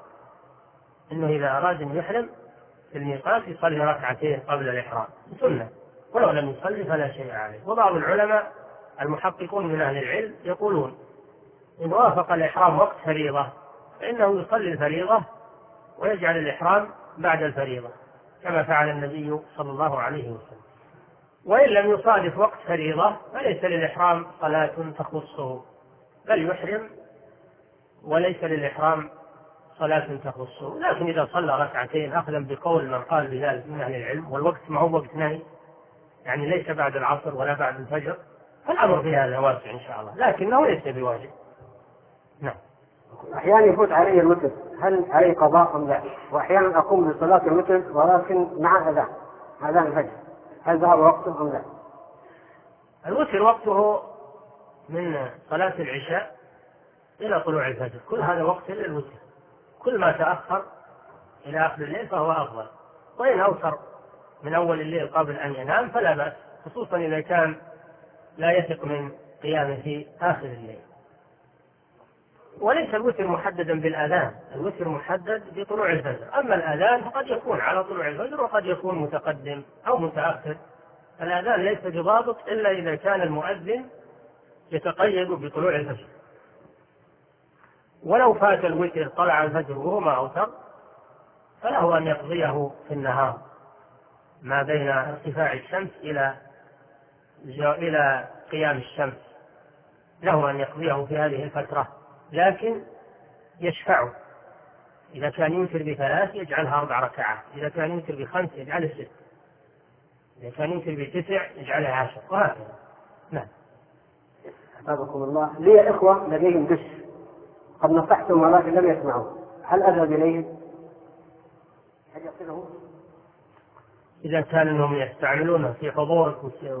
إنه إذا أراد أن يحرم في الميقات يصلي ركعتين قبل الإحرام سنة، ولو لم يصلي فلا شيء عليه. وبعض العلماء المحققون من أهل العلم يقولون إن وافق الإحرام وقت فريضة فإنه يصلي الفريضة ويجعل الإحرام بعد الفريضة كما فعل النبي صلى الله عليه وسلم. وإن لم يصادف وقت فريضة فليس للإحرام صلاة تخصه، بل يحرم وليس للإحرام صلاة تخصه، لكن إذا صلى ركعتين أخذا بقول من قال بذلك من أهل العلم، والوقت ما هو وقت نهي يعني ليس بعد العصر ولا بعد الفجر، فالأمر في هذا واسع إن شاء الله، لكنه ليس بواجب. نعم. أحيانا يفوت علي الوتر، هل علي قضاء أم لا؟ وأحيانا أقوم بصلاة الوتر ولكن مع أذان أذان الفجر، هل ذهب وقته أم لا؟ الوتر وقته من صلاة العشاء إلى طلوع الفجر، كل هذا وقت للوتر، كل ما تأخر إلى آخر الليل فهو أفضل، وإن أوتر من أول الليل قبل أن ينام فلا بأس، خصوصا إذا كان لا يثق من قيامه في آخر الليل. وليس الوتر محددا بالأذان، الوتر محدد بطلوع الفجر، أما الأذان فقد يكون على طلوع الفجر وقد يكون متقدم أو متأخر. الأذان ليس بضابط إلا إذا كان المؤذن يتقيد بطلوع الفجر، ولو فات الوتر طلع الفجر وهو ما أوتر فله أن يقضيه في النهار ما بين ارتفاع الشمس إلى إلى قيام الشمس، له أن يقضيه في هذه الفترة، لكن يشفعه. إذا كان يوتر بثلاث يجعلها أربع ركعات، إذا كان يوتر بخمس يجعلها ست، إذا كان يوتر بتسع يجعلها عشر، وهكذا. نعم. حفظكم الله. لي إخوة لديهم دش قد نصحتهم ولكن لم يسمعوا، هل أذهب إليهم؟ هل يصلهم؟ إذا كان أنهم يستعملونه في حضورك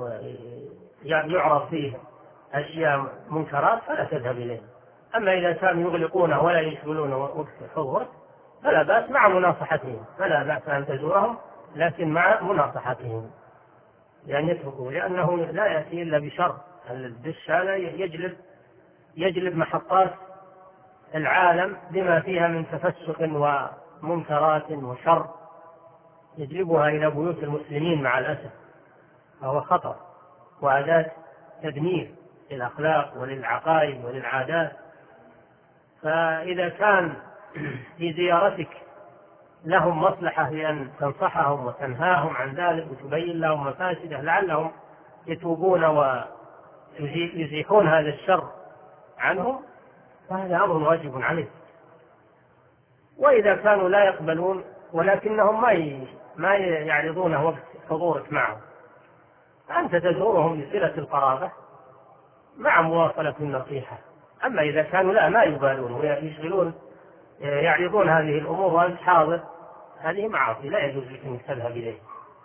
ويعرض فيه أشياء منكرات فلا تذهب إليه. أما إذا كانوا يغلقونه ولا يشغلونه وقت حضورك فلا بأس مع مناصحتهم، فلا بأس أن تزورهم لكن مع مناصحتهم، يعني يتركوا، لأنه لا يأتي إلا بشر. الدش هذا يجلب يجلب محطات العالم بما فيها من تفسق ومنكرات وشر، يجلبها إلى بيوت المسلمين مع الأسف، فهو خطر وأداة تدمير للأخلاق وللعقائد وللعادات. فإذا كان في زيارتك لهم مصلحة في أن تنصحهم وتنهاهم عن ذلك وتبين لهم مفاسده لعلهم يتوبون ويزيحون هذا الشر عنهم، فهذا أمر واجب عليك. وإذا كانوا لا يقبلون ولكنهم ما ما يعرضونه وقت حضورك معهم، أنت تزورهم لصلة القرابة مع مواصلة النصيحة. أما إذا كانوا لا ما يبالون ويشغلون يعرضون هذه الأمور وأنت حاضر، هذه معاصي لا يجوز لك أن تذهب إليه.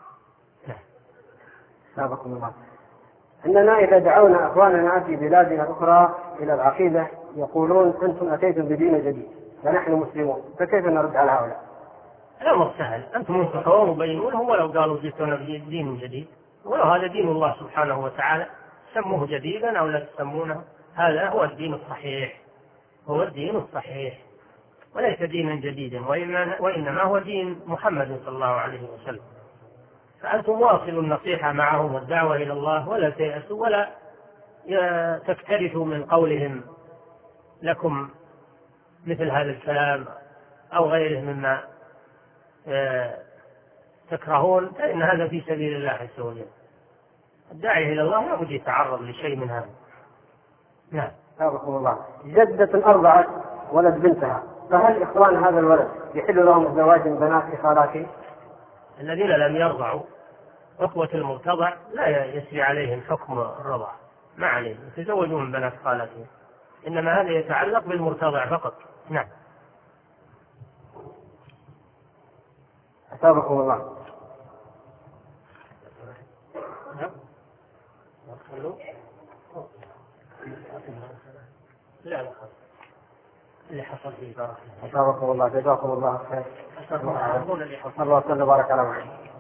سابقكم الله. إننا إذا دعونا أخواننا في بلادنا الأخرى إلى العقيدة يقولون أنتم أتيتم بدين جديد ونحن مسلمون، فكيف نرد على هؤلاء؟ الأمر سهل، أنتم منصحون ومبينون، ولو قالوا جئتنا بدين جديد ولو هذا دين الله سبحانه وتعالى سموه جديدا أو لا تسمونه، هذا هو الدين الصحيح، هو الدين الصحيح وليس دينا جديدا، وإنما هو دين محمد صلى الله عليه وسلم. فأنتم واصلوا النصيحة معهم والدعوة إلى الله، ولا تيأسوا ولا تكترثوا من قولهم لكم مثل هذا الكلام أو غيره مما تكرهون، فإن هذا في سبيل الله عز وجل. الداعي إلى الله لا بد يتعرض لشيء من هذا. نعم. سابقكم الله. جدة أرضعت ولد بنتها، فهل إخوان هذا الولد يحل لهم الزواج من بنات خالاتي؟ الذين لم يرضعوا أخوة المرتضع لا يسري عليهم حكم الرضع، ما عليهم يتزوجون من بنات خالاتهم، إنما هذا يتعلق بالمرتضع فقط. نعم. سابقكم الله. لا لا اللي حصل فيه بارك الله. سابقكم الله. جزاكم الله خير. الله الله وبارك على محمد.